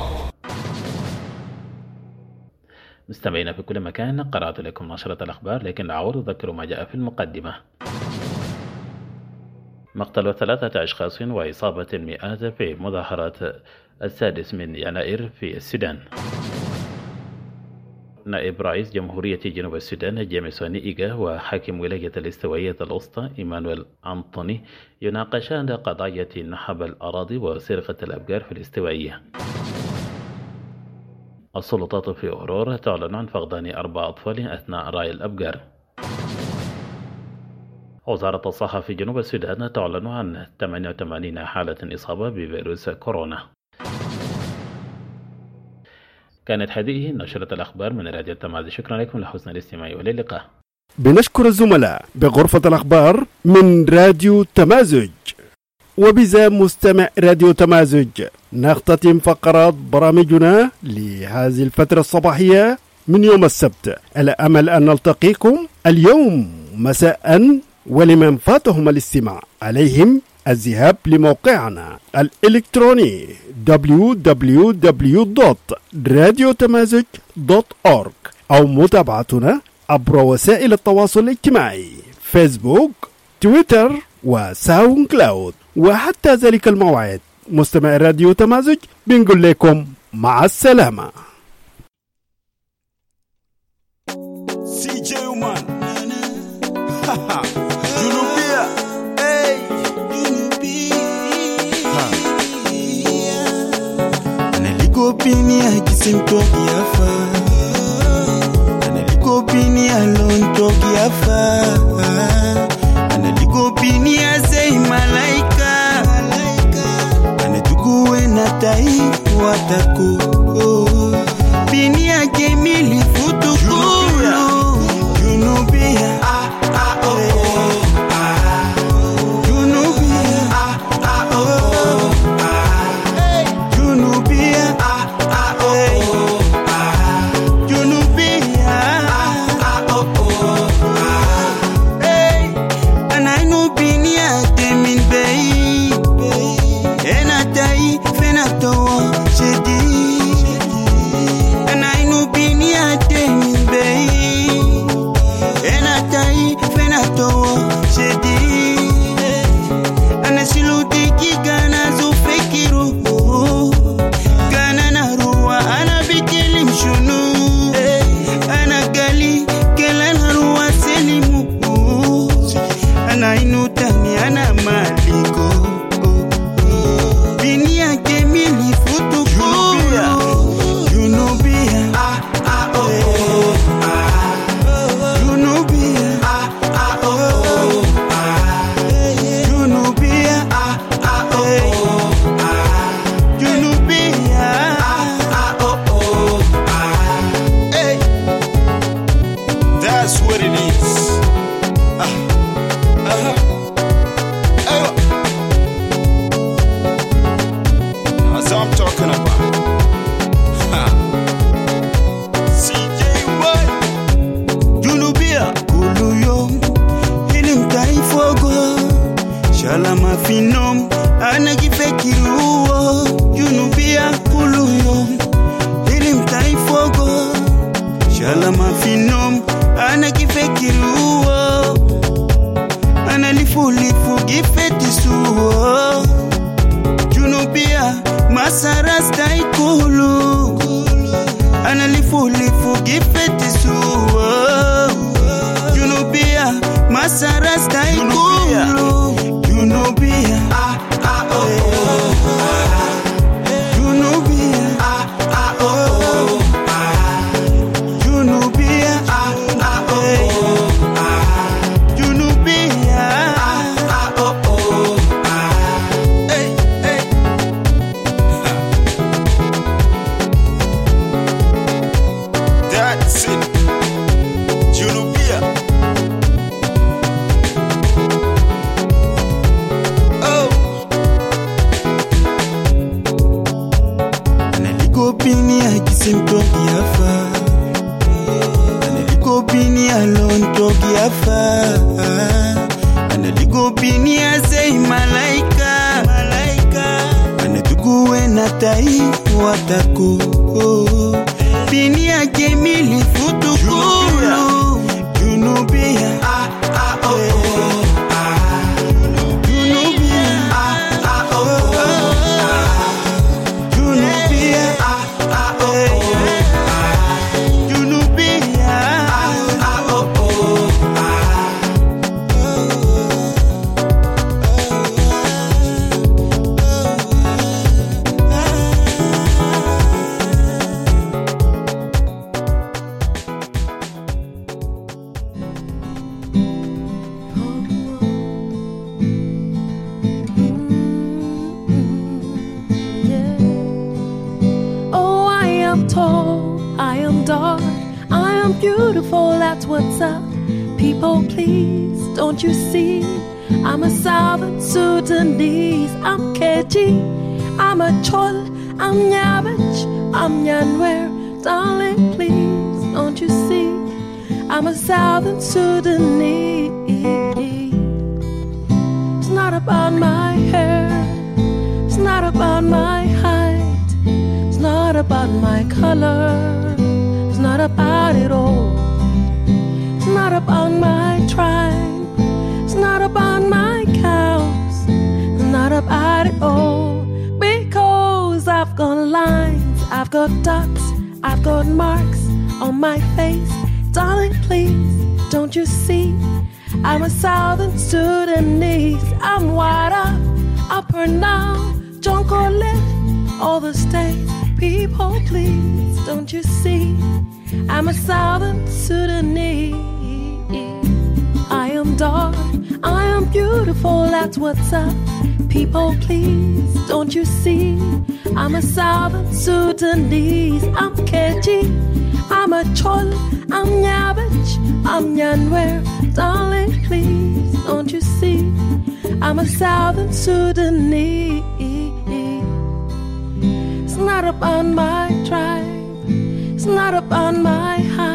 مستمعينا في كل مكان، قرأت لكم نشرة الأخبار، لكن أعود أذكر ما جاء في المقدمة. مقتل ثلاثة أشخاص وإصابة المئات في مظاهرات السادس من يناير في السودان. نائب رئيس جمهورية جنوب السودان جيمسون إيغا وحاكم ولاية الاستوائية الوسطى إيمانويل أنطوني يناقشان قضايا نهب الأراضي وسرقة الأبقار في الاستوائية. السلطات في أورور تعلن عن فقدان أربع أطفال أثناء رعي الأبقار. وزارة الصحة في جنوب السودان تعلن عن ثمانية وثمانين حالة إصابة بفيروس كورونا. كانت هذه نشرة الأخبار من راديو التمازج. شكرا لكم لحسن الاستماع والى اللقاء. بنشكر الزملاء بغرفة الأخبار من راديو تمازج. وبذا مستمع راديو تمازج نختتم فقرات برامجنا لهذه الفترة الصباحية من يوم السبت، على أمل أن نلتقيكم اليوم مساء، ولمن فاتهم الاستماع عليهم الذهاب لموقعنا الإلكتروني دبليو دبليو دبليو دوت راديو تمازج دوت أورغ أو متابعتنا عبر وسائل التواصل الاجتماعي فيسبوك، تويتر وساوند كلاود. وحتى ذلك الموعد مستمع راديو تمازج بنقول لكم مع السلامة. سي جي ومان جنوبية اي جنوبية أنا ليكو بيني هجسم توقي أفا، أنا ليكو بيني ألون توقي أفا، أنا ليكو بيني زي ملايكة، أنا تقوى نتاي واتكو بيني جميل فوتوكو جنوبية bini alone togi afa ana digo bini azei malaika malaika ana tugu ena tai watako bini ajemili futukulu junubia ah ah oh oh what's up, people please, don't you see, I'm a Southern Sudanese, I'm K G, I'm a Chol, I'm Nyabich, I'm Nyanwer, darling please, don't you see, I'm a Southern Sudanese. It's not about my hair, it's not about my height, it's not about my color, it's not about it all. It's not about my tribe, it's not about my cows, it's not about it all. Because I've got lines, I've got dots, I've got marks on my face. Darling, please, don't you see? I'm a Southern Sudanese. I'm white up, upper now, Jonkolith, all the states. People, please, don't you see? I'm a Southern Sudanese. I am dark, I am beautiful, that's what's up. People, please, don't you see? I'm a Southern Sudanese. I'm K G, I'm a Chol, I'm Nyabich, I'm Nyanwer. Darling, please, don't you see? I'm a Southern Sudanese. It's not about my tribe, it's not about my height,